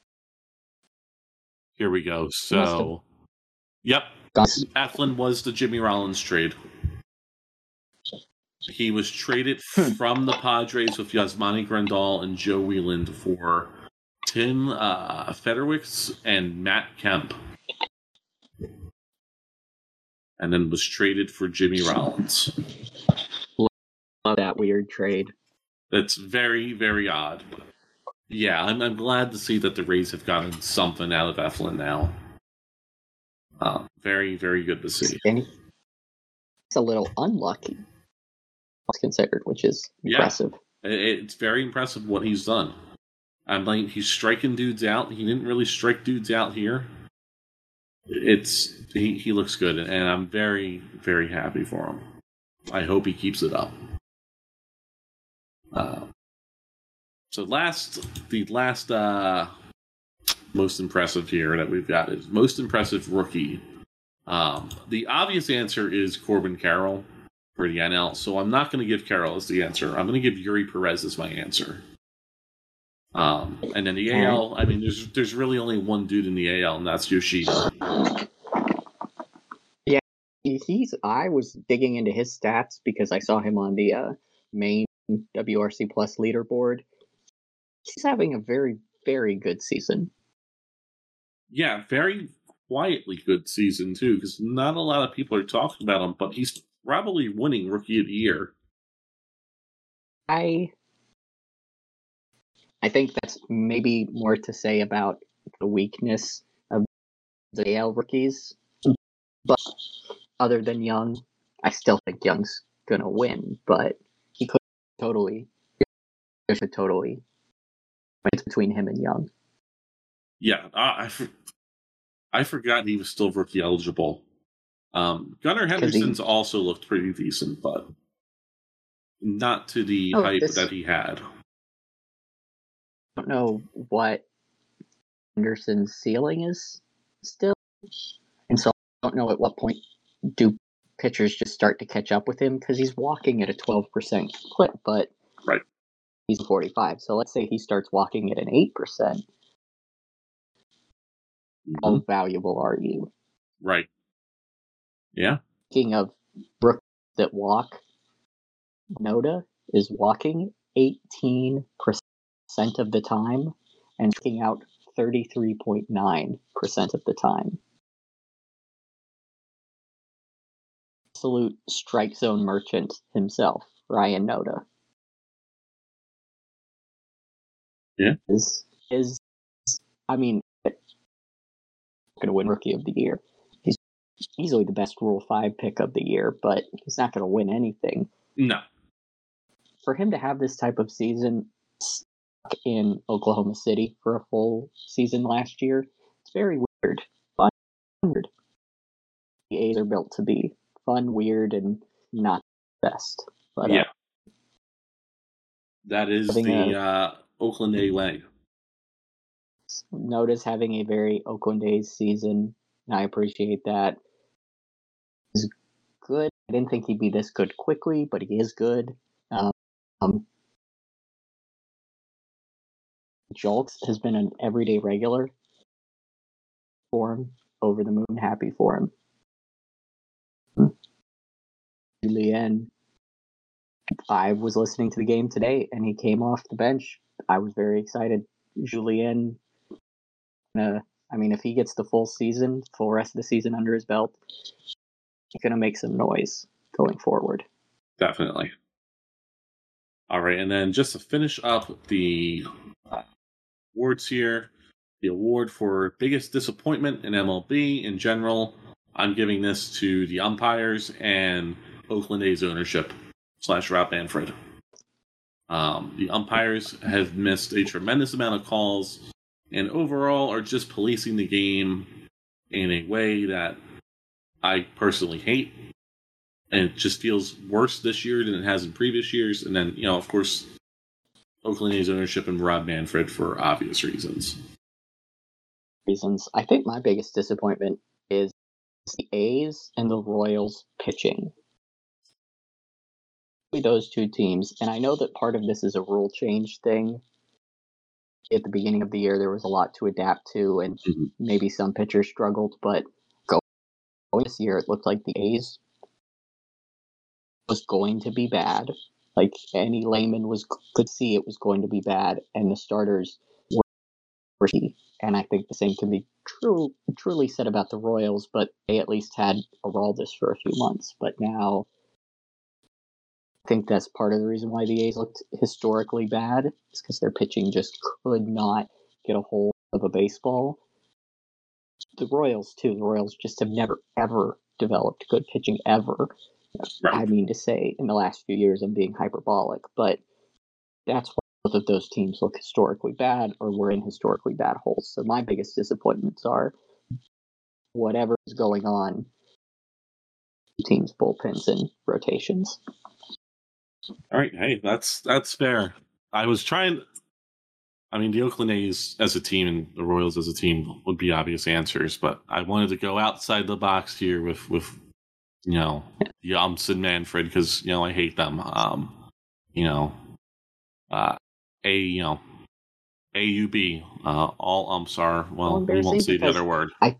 Here we go. So, yep. Eflin was the Jimmy Rollins trade. He was traded from the Padres with Yasmani Grandal and Joe Wieland for Tim uh, Federwicks and Matt Kemp. And then was traded for Jimmy Rollins. Love that weird trade. That's very, very odd. But yeah, I'm, I'm glad to see that the Rays have gotten something out of Eflin now. Uh, very, very good to see. And it's a little unlucky, considered, which is impressive. Yeah, it's very impressive what he's done. I'm like, he's striking dudes out. He didn't really strike dudes out here. It's he, he looks good, and I'm very, very happy for him. I hope he keeps it up. Uh, so last, the last uh, most impressive here that we've got is most impressive rookie. Um, the obvious answer is Corbin Carroll for the N L, so I'm not going to give Carroll as the answer. I'm going to give Yuri Perez as my answer. Um, and then the A L, I mean, there's there's really only one dude in the A L, and that's Yoshida. Yeah, he's. I was digging into his stats because I saw him on the uh, main W R C Plus leaderboard. He's having a very, very good season. Yeah, very quietly good season, too, because not a lot of people are talking about him, but he's probably winning Rookie of the Year. I I think that's maybe more to say about the weakness of the A L rookies. But other than Young, I still think Young's going to win, but he could totally, could totally, it's between him and Young. Yeah, I, I, I forgot he was still rookie eligible. Um, Gunnar Henderson's he, also looked pretty decent, but not to the oh, hype this, that he had. I don't know what Henderson's ceiling is still, and so I don't know at what point do pitchers just start to catch up with him, because he's walking at a twelve percent clip, but right. he's forty-five, so let's say he starts walking at an eight percent. Mm-hmm. How valuable are you? Right. Yeah. Speaking of rookies that walk, Noda is walking eighteen percent of the time and striking out thirty-three point nine percent of the time. Absolute strike zone merchant himself, Ryan Noda. Yeah. Is, is I mean, going to win Rookie of the Year. He's easily the best Rule five pick of the year, but he's not going to win anything. No. For him to have this type of season in Oklahoma City for a full season last year, it's very weird. Fun, weird. The A's are built to be fun, weird, and not the best. But, yeah. Uh, that is the a, uh, Oakland A way. Noda's having a very Oakland A's season. I appreciate that. He's good. I didn't think he'd be this good quickly, but he is good. Um, um, Jolts has been an everyday regular for him. Over the moon, happy for him. Julien, I was listening to the game today, and he came off the bench. I was very excited. Julien Uh, I mean, if he gets the full season, full rest of the season under his belt, he's going to make some noise going forward. Definitely. All right, and then just to finish up the uh, awards here, the award for biggest disappointment in M L B in general, I'm giving this to the umpires and Oakland A's ownership slash Rob Manfred. Um, the umpires have missed a tremendous amount of calls and overall are just policing the game in a way that I personally hate. And it just feels worse this year than it has in previous years. And then, you know, of course, Oakland A's ownership and Rob Manfred for obvious reasons. Reasons. I think my biggest disappointment is the A's and the Royals pitching. Those two teams, and I know that part of this is a rule change thing. At the beginning of the year, there was a lot to adapt to, and mm-hmm. maybe some pitchers struggled, but going this year, it looked like the A's was going to be bad. Like any layman was could see it was going to be bad, and the starters were risky. And I think the same can be true, truly said about the Royals, but they at least had Aroldis for a few months. But now, I think that's part of the reason why the A's looked historically bad, is because their pitching just could not get a hold of a baseball. The Royals, too. The Royals just have never, ever developed good pitching, ever. Right. I mean to say, in the last few years, I'm being hyperbolic, but that's why both of those teams look historically bad or were in historically bad holes. So my biggest disappointments are whatever is going on, teams, bullpens, and rotations. All right, hey, that's that's fair. I was trying. I mean, the Oakland A's as a team and the Royals as a team would be obvious answers, but I wanted to go outside the box here with, with you know, the umps and Manfred because, you know, I hate them. Um, you know, uh, A, you know, A U B, uh, all umps are, well, we won't say the other word. I,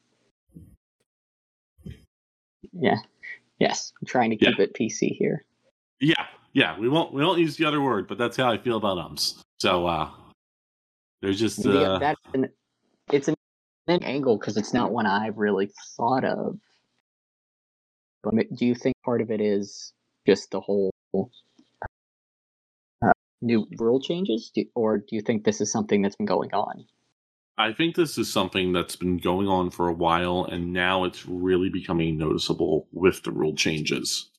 yeah, yes, I'm trying to keep yeah. it P C here. Yeah, yeah, we won't we won't use the other word, but that's how I feel about umps. So, uh, there's just uh, yeah, that's an, it's an angle because it's not one I've really thought of. But do you think part of it is just the whole uh, new rule changes, do, or do you think this is something that's been going on? I think this is something that's been going on for a while, and now it's really becoming noticeable with the rule changes.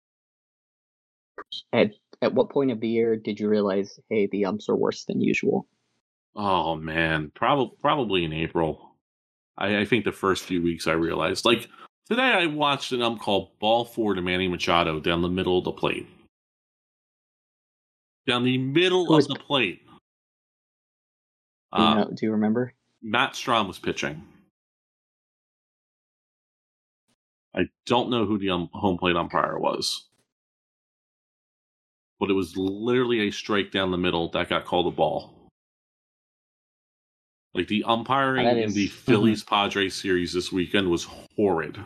At at what point of the year did you realize, hey, the umps are worse than usual? Oh man, probably probably in April. I, I think the first few weeks I realized. Like today, I watched an ump call ball four to Manny Machado down the middle of the plate. Down the middle was, of the plate. Do you, know, uh, do you remember? Matt Strom was pitching. I don't know who the um, home plate umpire was. But it was literally a strike down the middle that got called a ball. Like, the umpiring is, in the Phillies-Padres series this weekend was horrid.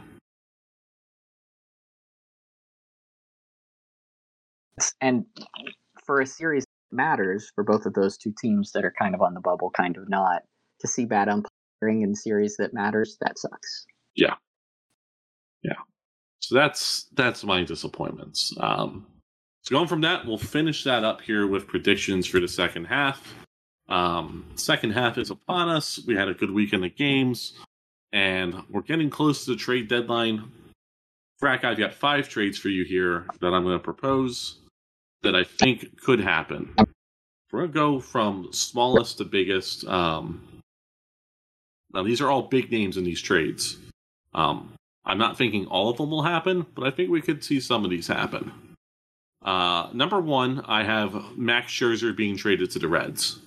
And for a series that matters, for both of those two teams that are kind of on the bubble, kind of not, to see bad umpiring in series that matters, that sucks. Yeah. Yeah. So that's that's my disappointments. Um, so going from that, we'll finish that up here with predictions for the second half. Um, second half is upon us. We had a good weekend of games, and we're getting close to the trade deadline. Frack, I've got five trades for you here that I'm going to propose that I think could happen. We're going to go from smallest to biggest. Um, now, these are all big names in these trades. Um, I'm not thinking all of them will happen, but I think we could see some of these happen. Uh, number one, I have Max Scherzer being traded to the Reds.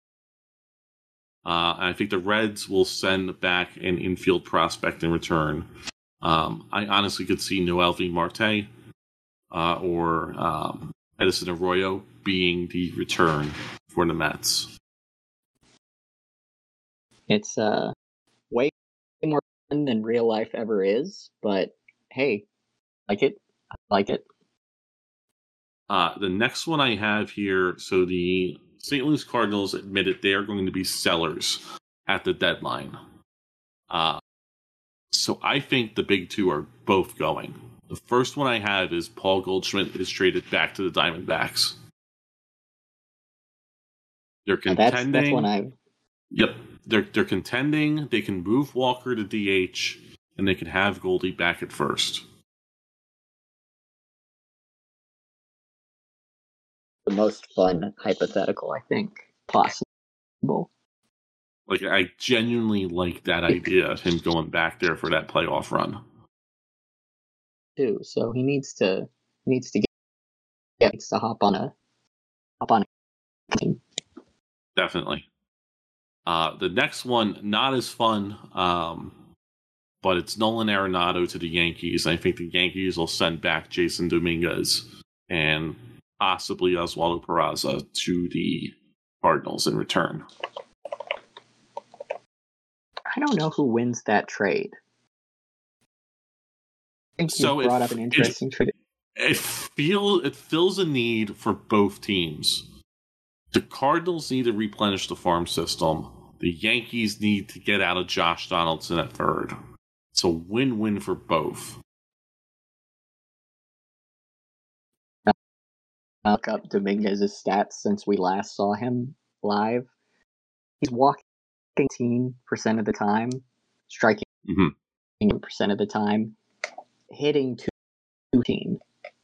Uh, I think the Reds will send back an infield prospect in return. Um, I honestly could see Noelvi Marte uh, or um, Edison Arroyo being the return for the Mets. It's uh, way more fun than real life ever is, but hey, like it, I like it. Uh, the next one I have here, so the Saint Louis Cardinals admitted they are going to be sellers at the deadline. Uh, so I think the big two are both going. The first one I have is Paul Goldschmidt is traded back to the Diamondbacks. They're contending. That's, that's when I. Yep, they're they're contending. They can move Walker to D H, and they can have Goldie back at first. The most fun hypothetical, I think, possible. Like, I genuinely like that idea of him going back there for that playoff run. Too. So he needs to he needs to get needs to hop on a hop on a team. Definitely. Uh, the next one, not as fun, um, but it's Nolan Arenado to the Yankees. I think the Yankees will send back Jason Dominguez and possibly Oswaldo Peraza to the Cardinals in return. I don't know who wins that trade. I think so you brought it, up an interesting it, trade. It feel it fills a need for both teams. The Cardinals need to replenish the farm system. The Yankees need to get out of Josh Donaldson at third. It's a win-win for both. Look up Dominguez's stats since we last saw him live. He's walking eighteen percent of the time, striking mm-hmm. percent of the time, hitting two team.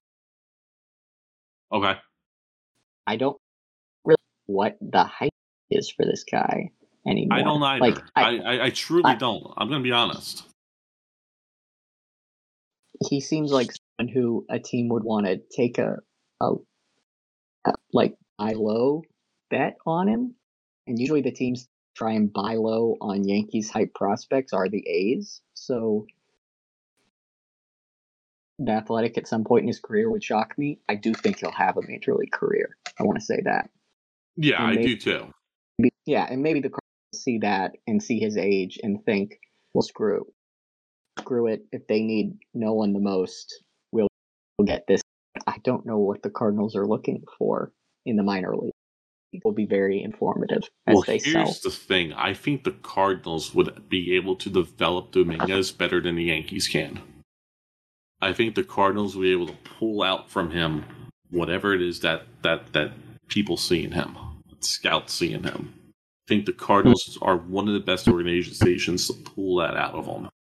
Okay. I don't really know what the hype is for this guy anymore. I don't either. Like, I, I, I truly I, don't. I'm going to be honest. He seems like someone who a team would want to take a, a, a like buy low bet on him, and usually the teams try and buy low on Yankees hype prospects are the A's. So the Athletic at some point in his career would shock me. I do think he'll have a major league career. I want to say that. Yeah, and I maybe, do too. Maybe, yeah, and maybe the Cardinals see that and see his age and think, well, screw, screw it. If they need Nolan the most, we'll, we'll get this. I don't know what the Cardinals are looking for in the minor league. It will be very informative as well, they sell. Here's the thing. I think the Cardinals would be able to develop Dominguez better than the Yankees can. I think the Cardinals will be able to pull out from him whatever it is that that, that people see in him, that scouts see in him. I think the Cardinals are one of the best organizations to pull that out of him.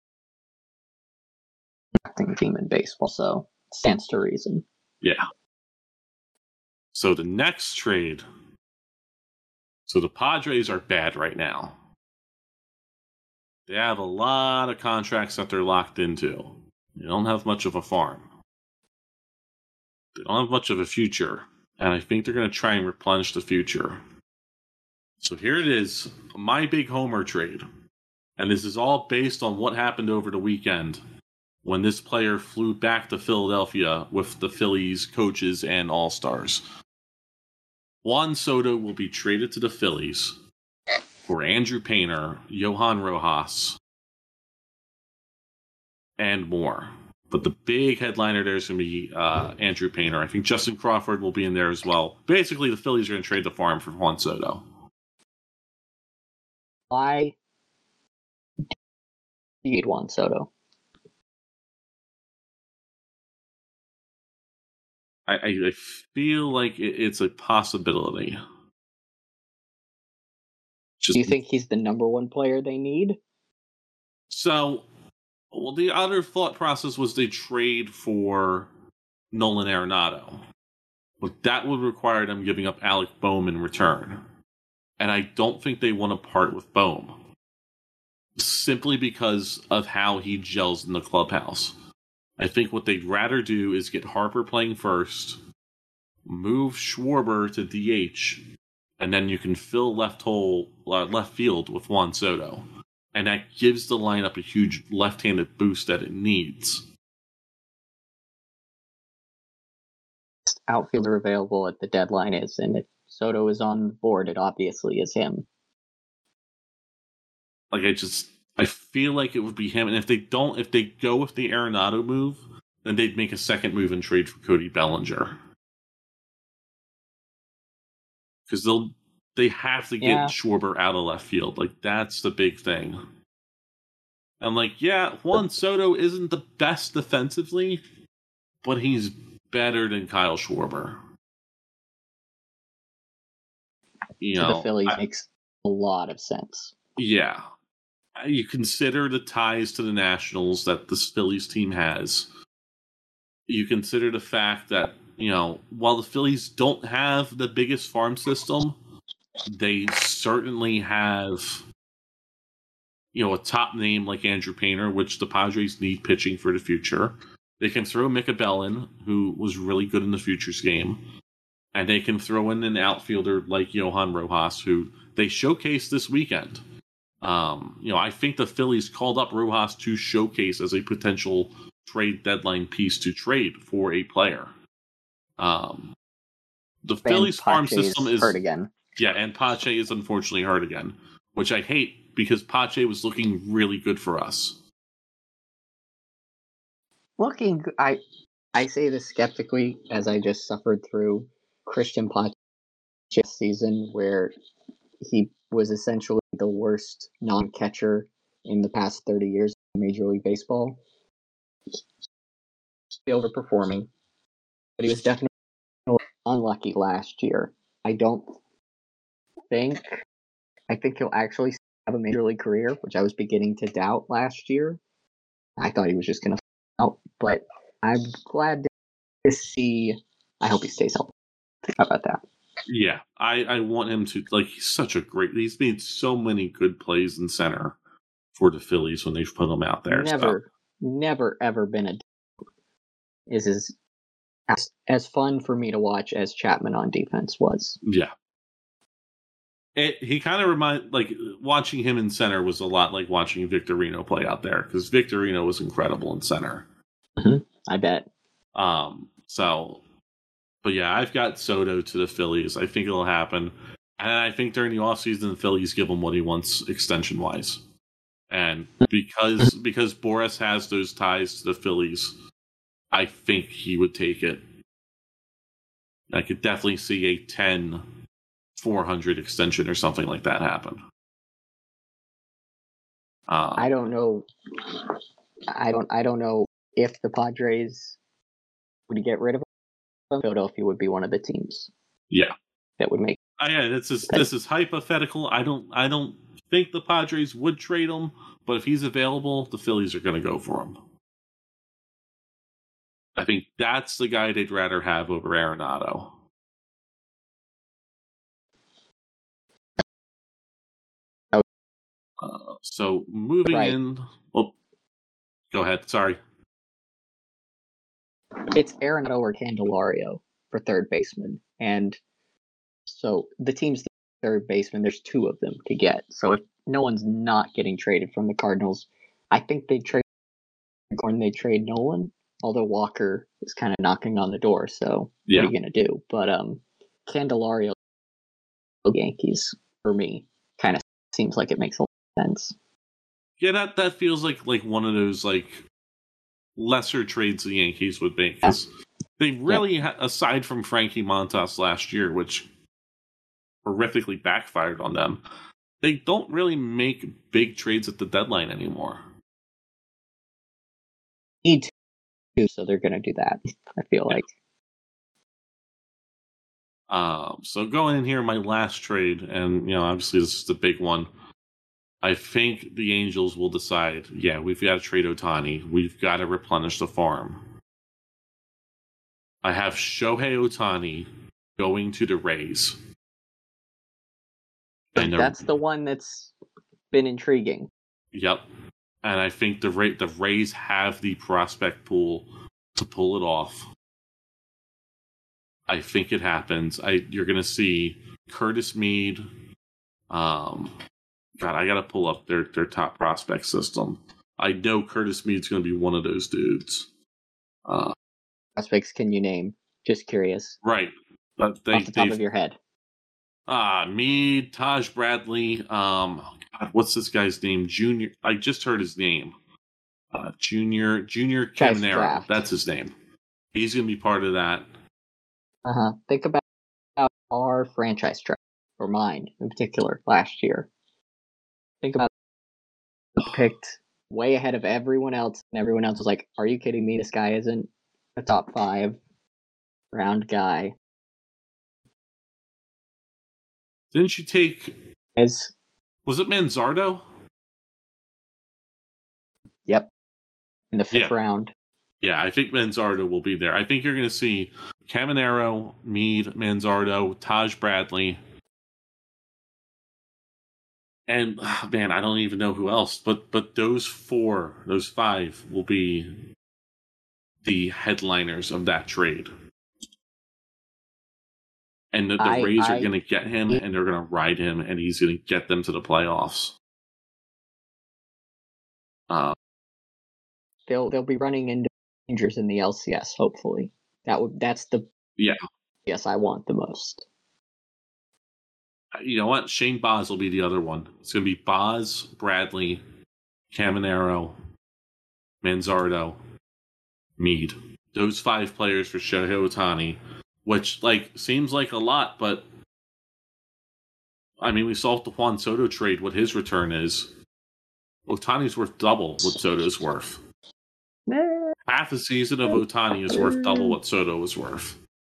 Acting team in baseball, so stands to reason. Yeah. So the next trade. So the Padres are bad right now. They have a lot of contracts that they're locked into. They don't have much of a farm. They don't have much of a future. And I think they're going to try and replenish the future. So here it is, my big homer trade. And this is all based on what happened over the weekend when this player flew back to Philadelphia with the Phillies coaches and all-stars. Juan Soto will be traded to the Phillies for Andrew Painter, Johan Rojas, and more. But the big headliner there is going to be uh, Andrew Painter. I think Justin Crawford will be in there as well. Basically, the Phillies are going to trade the farm for Juan Soto. Why do you need Juan Soto? I, I, I feel like it, it's a possibility. Just, do you think he's the number one player they need? So... Well, the other thought process was they trade for Nolan Arenado. But that would require them giving up Alec Boehm in return. And I don't think they want to part with Boehm. Simply because of how he gels in the clubhouse. I think what they'd rather do is get Harper playing first, move Schwarber to D H, and then you can fill left hole, uh, left field with Juan Soto. And that gives the lineup a huge left-handed boost that it needs. Outfielder available at the deadline is, and if Soto is on the board, it obviously is him. Like, I just, I feel like it would be him. And if they don't, if they go with the Arenado move, then they'd make a second move and trade for Cody Bellinger. Because they'll, they have to get Yeah. Schwarber out of left field. Like, that's the big thing. And, like, yeah, Juan Soto isn't the best defensively, but he's better than Kyle Schwarber. You to know, the Phillies I, makes a lot of sense. Yeah. You consider the ties to the Nationals that this Phillies team has. You consider the fact that, you know, while the Phillies don't have the biggest farm system, they certainly have, you know, a top name like Andrew Painter, which the Padres need pitching for the future. They can throw Micah Bellin, who was really good in the Futures game. And they can throw in an outfielder like Johan Rojas, who they showcased this weekend. Um, you know, I think the Phillies called up Rojas to showcase as a potential trade deadline piece to trade for a player. Um, the And Phillies farm Pache's system is hurt again. Yeah, and Pache is unfortunately hurt again, which I hate because Pache was looking really good for us. Looking, I I say this skeptically as I just suffered through Christian Pache's season where he was essentially the worst non-catcher in the past thirty years of Major League Baseball. Overperforming, but he was definitely unlucky last year. I don't think, I think he'll actually have a Major League career, which I was beginning to doubt last year. I thought he was just going to out, but I'm glad to see. I hope he stays healthy. How about that? Yeah, I, I want him to, like, he's such a great, he's made so many good plays in center for the Phillies when they've put him out there. Never, so. never, ever been a is as, as as fun for me to watch as Chapman on defense was. Yeah. It, he kind of remind like watching him in center was a lot like watching Victorino play out there because Victorino was incredible in center. Mm-hmm. I bet. Um. So, but yeah, I've got Soto to the Phillies. I think it'll happen, and I think during the offseason, the Phillies give him what he wants extension wise, and because because Boris has those ties to the Phillies, I think he would take it. I could definitely see a ten. four hundred extension or something like that happen. Uh, I don't know. I don't. I don't know if the Padres would get rid of him. Philadelphia would be one of the teams. Yeah, that would make. Uh, yeah, this is this is hypothetical. I don't. I don't think the Padres would trade him, but if he's available, the Phillies are going to go for him. I think that's the guy they'd rather have over Arenado. Uh, so moving right. in. Oh, go ahead. Sorry. It's Arenado or Candelario for third baseman, and so the team's the third baseman. There's two of them to get. So if no one's not getting traded from the Cardinals, I think they trade Gordon. They trade Nolan, although Walker is kind of knocking on the door. So Yeah. what are you gonna do? But um, Candelario, Yankees for me, kind of seems like it makes a lot of sense. Yeah, that that feels like like one of those like lesser trades the Yankees would make because they really, yeah. ha- aside from Frankie Montas last year, which horrifically backfired on them, they don't really make big trades at the deadline anymore. Need to, so they're going to do that. I feel yeah. like. Um, so going in here, my last trade, and you know, obviously this is the big one. I think the Angels will decide, yeah, we've got to trade Ohtani. We've got to replenish the farm. I have Shohei Ohtani going to the Rays. And that's the one that's been intriguing. Yep. And I think the, Ra- the Rays have the prospect pool to pull it off. I think it happens. I You're going to see Curtis Mead. Um... God, I gotta pull up their, their top prospect system. I know Curtis Mead's gonna be one of those dudes. Uh, Prospects can you name? Just curious. Right. But they, Off the top of your head. Ah, uh, Mead, Taj Bradley, um, God, what's this guy's name? Junior, I just heard his name. Uh, Junior, Junior Caminero, that's his name. He's gonna be part of that. Uh-huh. Think about our franchise draft. or mine in particular, last year. Think about it, picked way ahead of everyone else, and everyone else was like, "Are you kidding me? This guy isn't a top five round guy." Didn't you take? As Was it Manzardo? Yep, in the fifth Yeah. round. Yeah, I think Manzardo will be there. I think you're going to see Caminero, Mead, Manzardo, Taj Bradley, and oh, man, I don't even know who else. But but those four, those five, will be the headliners of that trade. And the, the I, Rays I, are going to get him, and they're going to ride him, and he's going to get them to the playoffs. Uh, they'll they'll be running into Rangers in the L C S. Hopefully, that would that's the yeah. yes I want the most. You know what? Shane Boz will be the other one. It's going to be Boz, Bradley, Caminero, Manzardo, Mead. Those five players for Shohei Ohtani, which like seems like a lot, but I mean, we saw the Juan Soto trade what his return is. Ohtani's worth double what Soto's worth. Half a season of Ohtani is worth double what Soto was worth.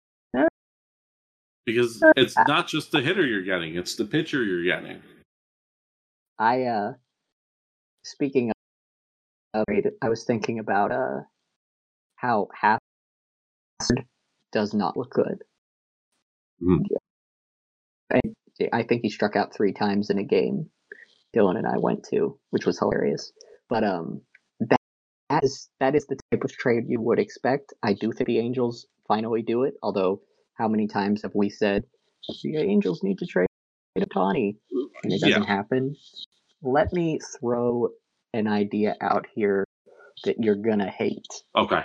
Because it's not just the hitter you're getting, it's the pitcher you're getting. I, uh, speaking of, I was thinking about uh, how Hafford does not look good. Mm. I, I think he struck out three times in a game Dylan and I went to, which was hilarious. But um, that, that is that is the type of trade you would expect. I do think the Angels finally do it, although how many times have we said the Angels need to trade Ohtani and it doesn't yeah. happen? Let me throw an idea out here that you're gonna hate. Okay.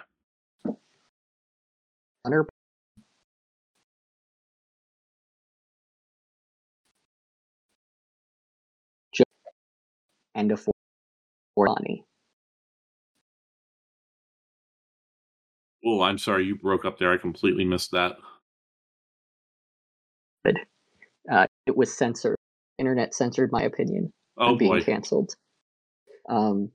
Hunter and a four Ohtani. Oh, I'm sorry, you broke up there. I completely missed that. Uh, it was censored. Internet censored my opinion. Oh, being boy. canceled. Um,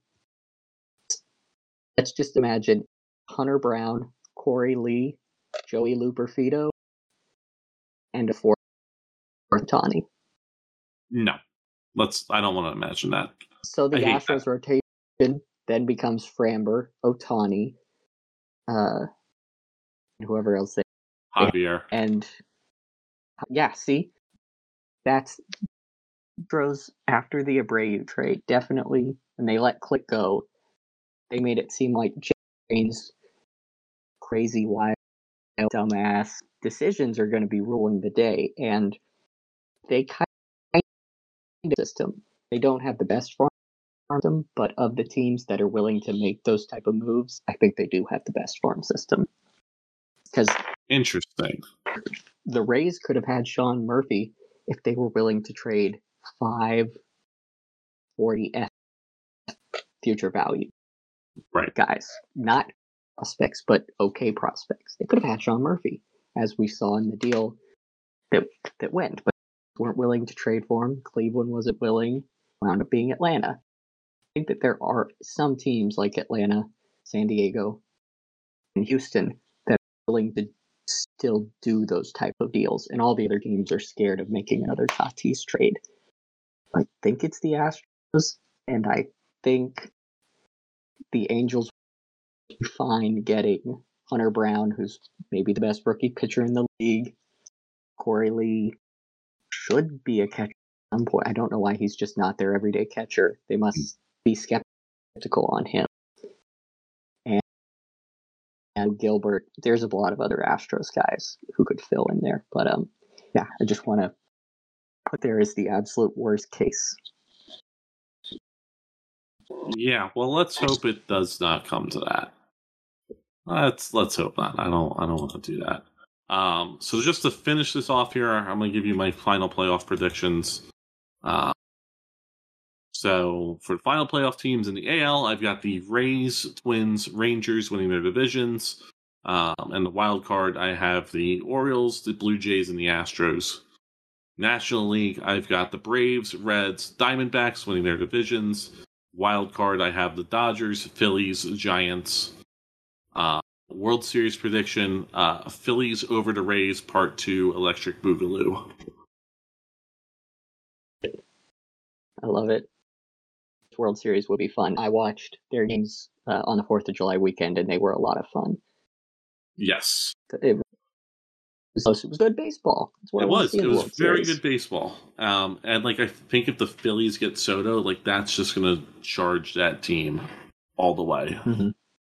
let's just imagine Hunter Brown, Corey Lee, Joey Luperfido, and a fourth Ohtani. No, let's. I don't want to imagine that. So the Astros rotation then becomes Framber, Ohtani, uh, whoever else they Javier, and yeah, see, that's Astros after the Abreu trade, definitely. When they let Click go, they made it seem like James crazy, wild, dumbass decisions are going to be ruling the day, and they kind of system. They don't have the best farm system, but of the teams that are willing to make those type of moves, I think they do have the best farm system. Because interesting, the Rays could have had Sean Murphy if they were willing to trade five forty F future value. Right, guys, not prospects, but okay prospects. They could have had Sean Murphy, as we saw in the deal that that went, but weren't willing to trade for him. Cleveland wasn't willing. Wound up being Atlanta. I think that there are some teams like Atlanta, San Diego, and Houston that are willing to still do those type of deals, and all the other teams are scared of making another Tatis trade. I think it's the Astros, and I think the Angels will be fine getting Hunter Brown, who's maybe the best rookie pitcher in the league. Corey Lee should be a catcher at some point. I don't know why he's just not their everyday catcher. They must be skeptical on him. And, and Gilbert, there's a lot of other Astros guys who could fill in there. But um, yeah, I just want to put there as the absolute worst case. Yeah, well, let's hope it does not come to that. Let's let's hope not. I don't I don't want to do that. Um, so just to finish this off here, I'm going to give you my final playoff predictions. Uh, so for the final playoff teams in the A L, I've got the Rays, Twins, Rangers winning their divisions. Um, and the wild card, I have the Orioles, the Blue Jays, and the Astros National League, I've got the Braves, Reds, Diamondbacks winning their divisions. Wild card, I have the Dodgers, Phillies, Giants. Uh, World Series prediction, uh, Phillies over the Rays, part two, Electric Boogaloo. I love it. World Series will be fun. I watched their games uh, on the fourth of July weekend, and they were a lot of fun. Yes. It was, it was good baseball. That's what it I want was. to see in it the was World very Series. good baseball. Um, and like I think if the Phillies get Soto, like that's just going to charge that team all the way. Mm-hmm.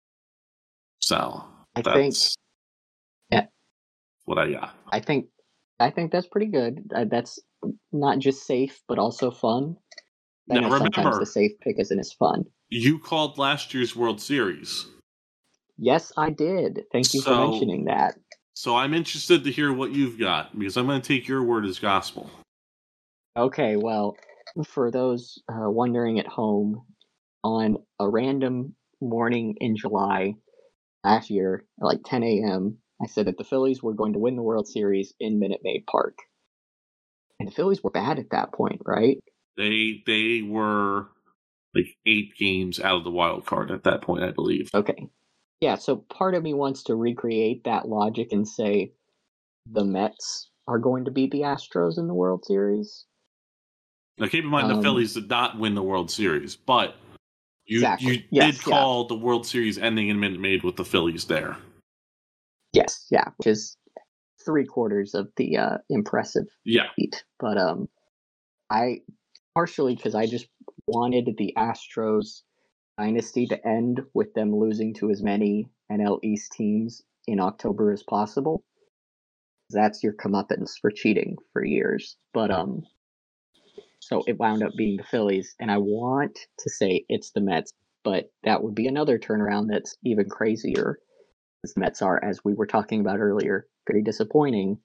So I that's think, yeah, what I got. I think, I think that's pretty good. Uh, that's not just safe, but also fun. I Now know remember, sometimes the safe pick isn't as fun. You called last year's World Series. Yes, I did. Thank you so, for mentioning that. So I'm interested to hear what you've got, because I'm going to take your word as gospel. Okay, well, for those uh, wondering at home, on a random morning in July last year, at like ten a.m., I said that the Phillies were going to win the World Series in Minute Maid Park. And the Phillies were bad at that point, right? They they were like eight games out of the wild card at that point, I believe. Okay. Yeah, so part of me wants to recreate that logic and say the Mets are going to beat the Astros in the World Series. Now, keep in mind, um, the Phillies did not win the World Series, but you exactly. you yes, did call yeah. the World Series ending in Minute Maid with the Phillies there. Yes, yeah, which is three quarters of the uh, impressive yeah. feat. But um, I partially because I just wanted the Astros dynasty to end with them losing to as many N L East teams in October as possible. That's your comeuppance for cheating for years. But um, so it wound up being the Phillies, and I want to say it's the Mets, but that would be another turnaround that's even crazier. The Mets are, as we were talking about earlier, very disappointing.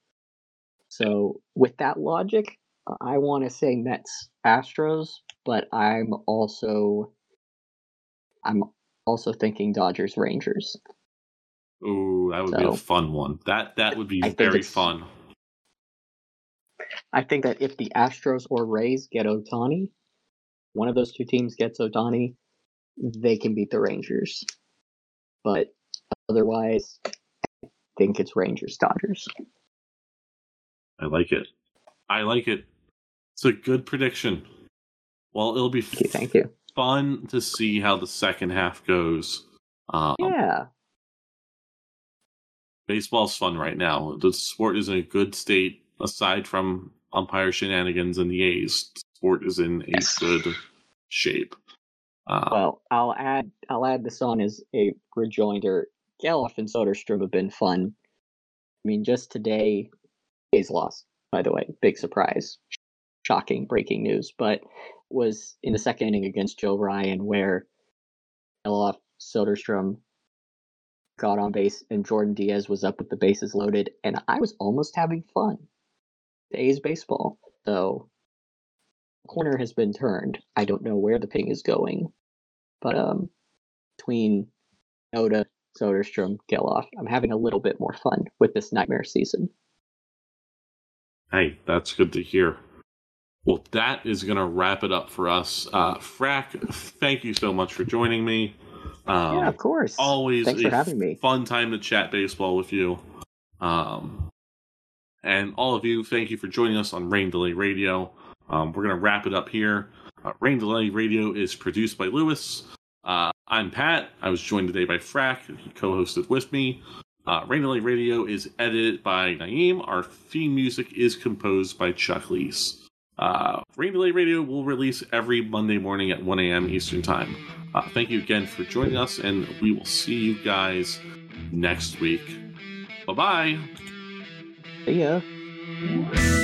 So with that logic, I want to say Mets Astros, but I'm also I'm also thinking Dodgers Rangers. Ooh, that would so, be a fun one. That that would be very fun. I think that if the Astros or Rays get Ohtani, one of those two teams gets Ohtani, they can beat the Rangers. But otherwise, I think it's Rangers Dodgers. I like it. I like it. It's a good prediction. Well, it'll be thank you, thank you. fun to see how the second half goes. Um, yeah. Baseball's fun right now. The sport is in a good state, aside from umpire shenanigans and the A's. The sport is in a yes. good shape. Uh, well, I'll add I'll add this on as a rejoinder. Geloff and Soderstrom have been fun. I mean, just today, A's lost, by the way. Big surprise. Shocking breaking news. But was in the second inning against Joe Ryan where Geloff, Soderstrom got on base and Jordan Diaz was up with the bases loaded, and I was almost having fun. The A's baseball. So the corner has been turned. I don't know where the ping is going. But um, between Noda, Soderstrom, Geloff, I'm having a little bit more fun with this nightmare season. Hey, that's good to hear. Well, that is going to wrap it up for us. Uh, Frack, thank you so much for joining me. Um, yeah, of course. Always Thanks a for having me. Fun time to chat baseball with you. Um, and all of you, thank you for joining us on Rain Delay Radio. Um, we're going to wrap it up here. Uh, Rain Delay Radio is produced by Lewis. Uh, I'm Pat. I was joined today by Frack. He co-hosted with me. Uh, Rain Delay Radio is edited by Naeem. Our theme music is composed by Chuck Leese. Uh, Rain Delay Radio will release every Monday morning at one a.m. Eastern Time. Uh, thank you again for joining us, and we will see you guys next week. Bye-bye. See ya.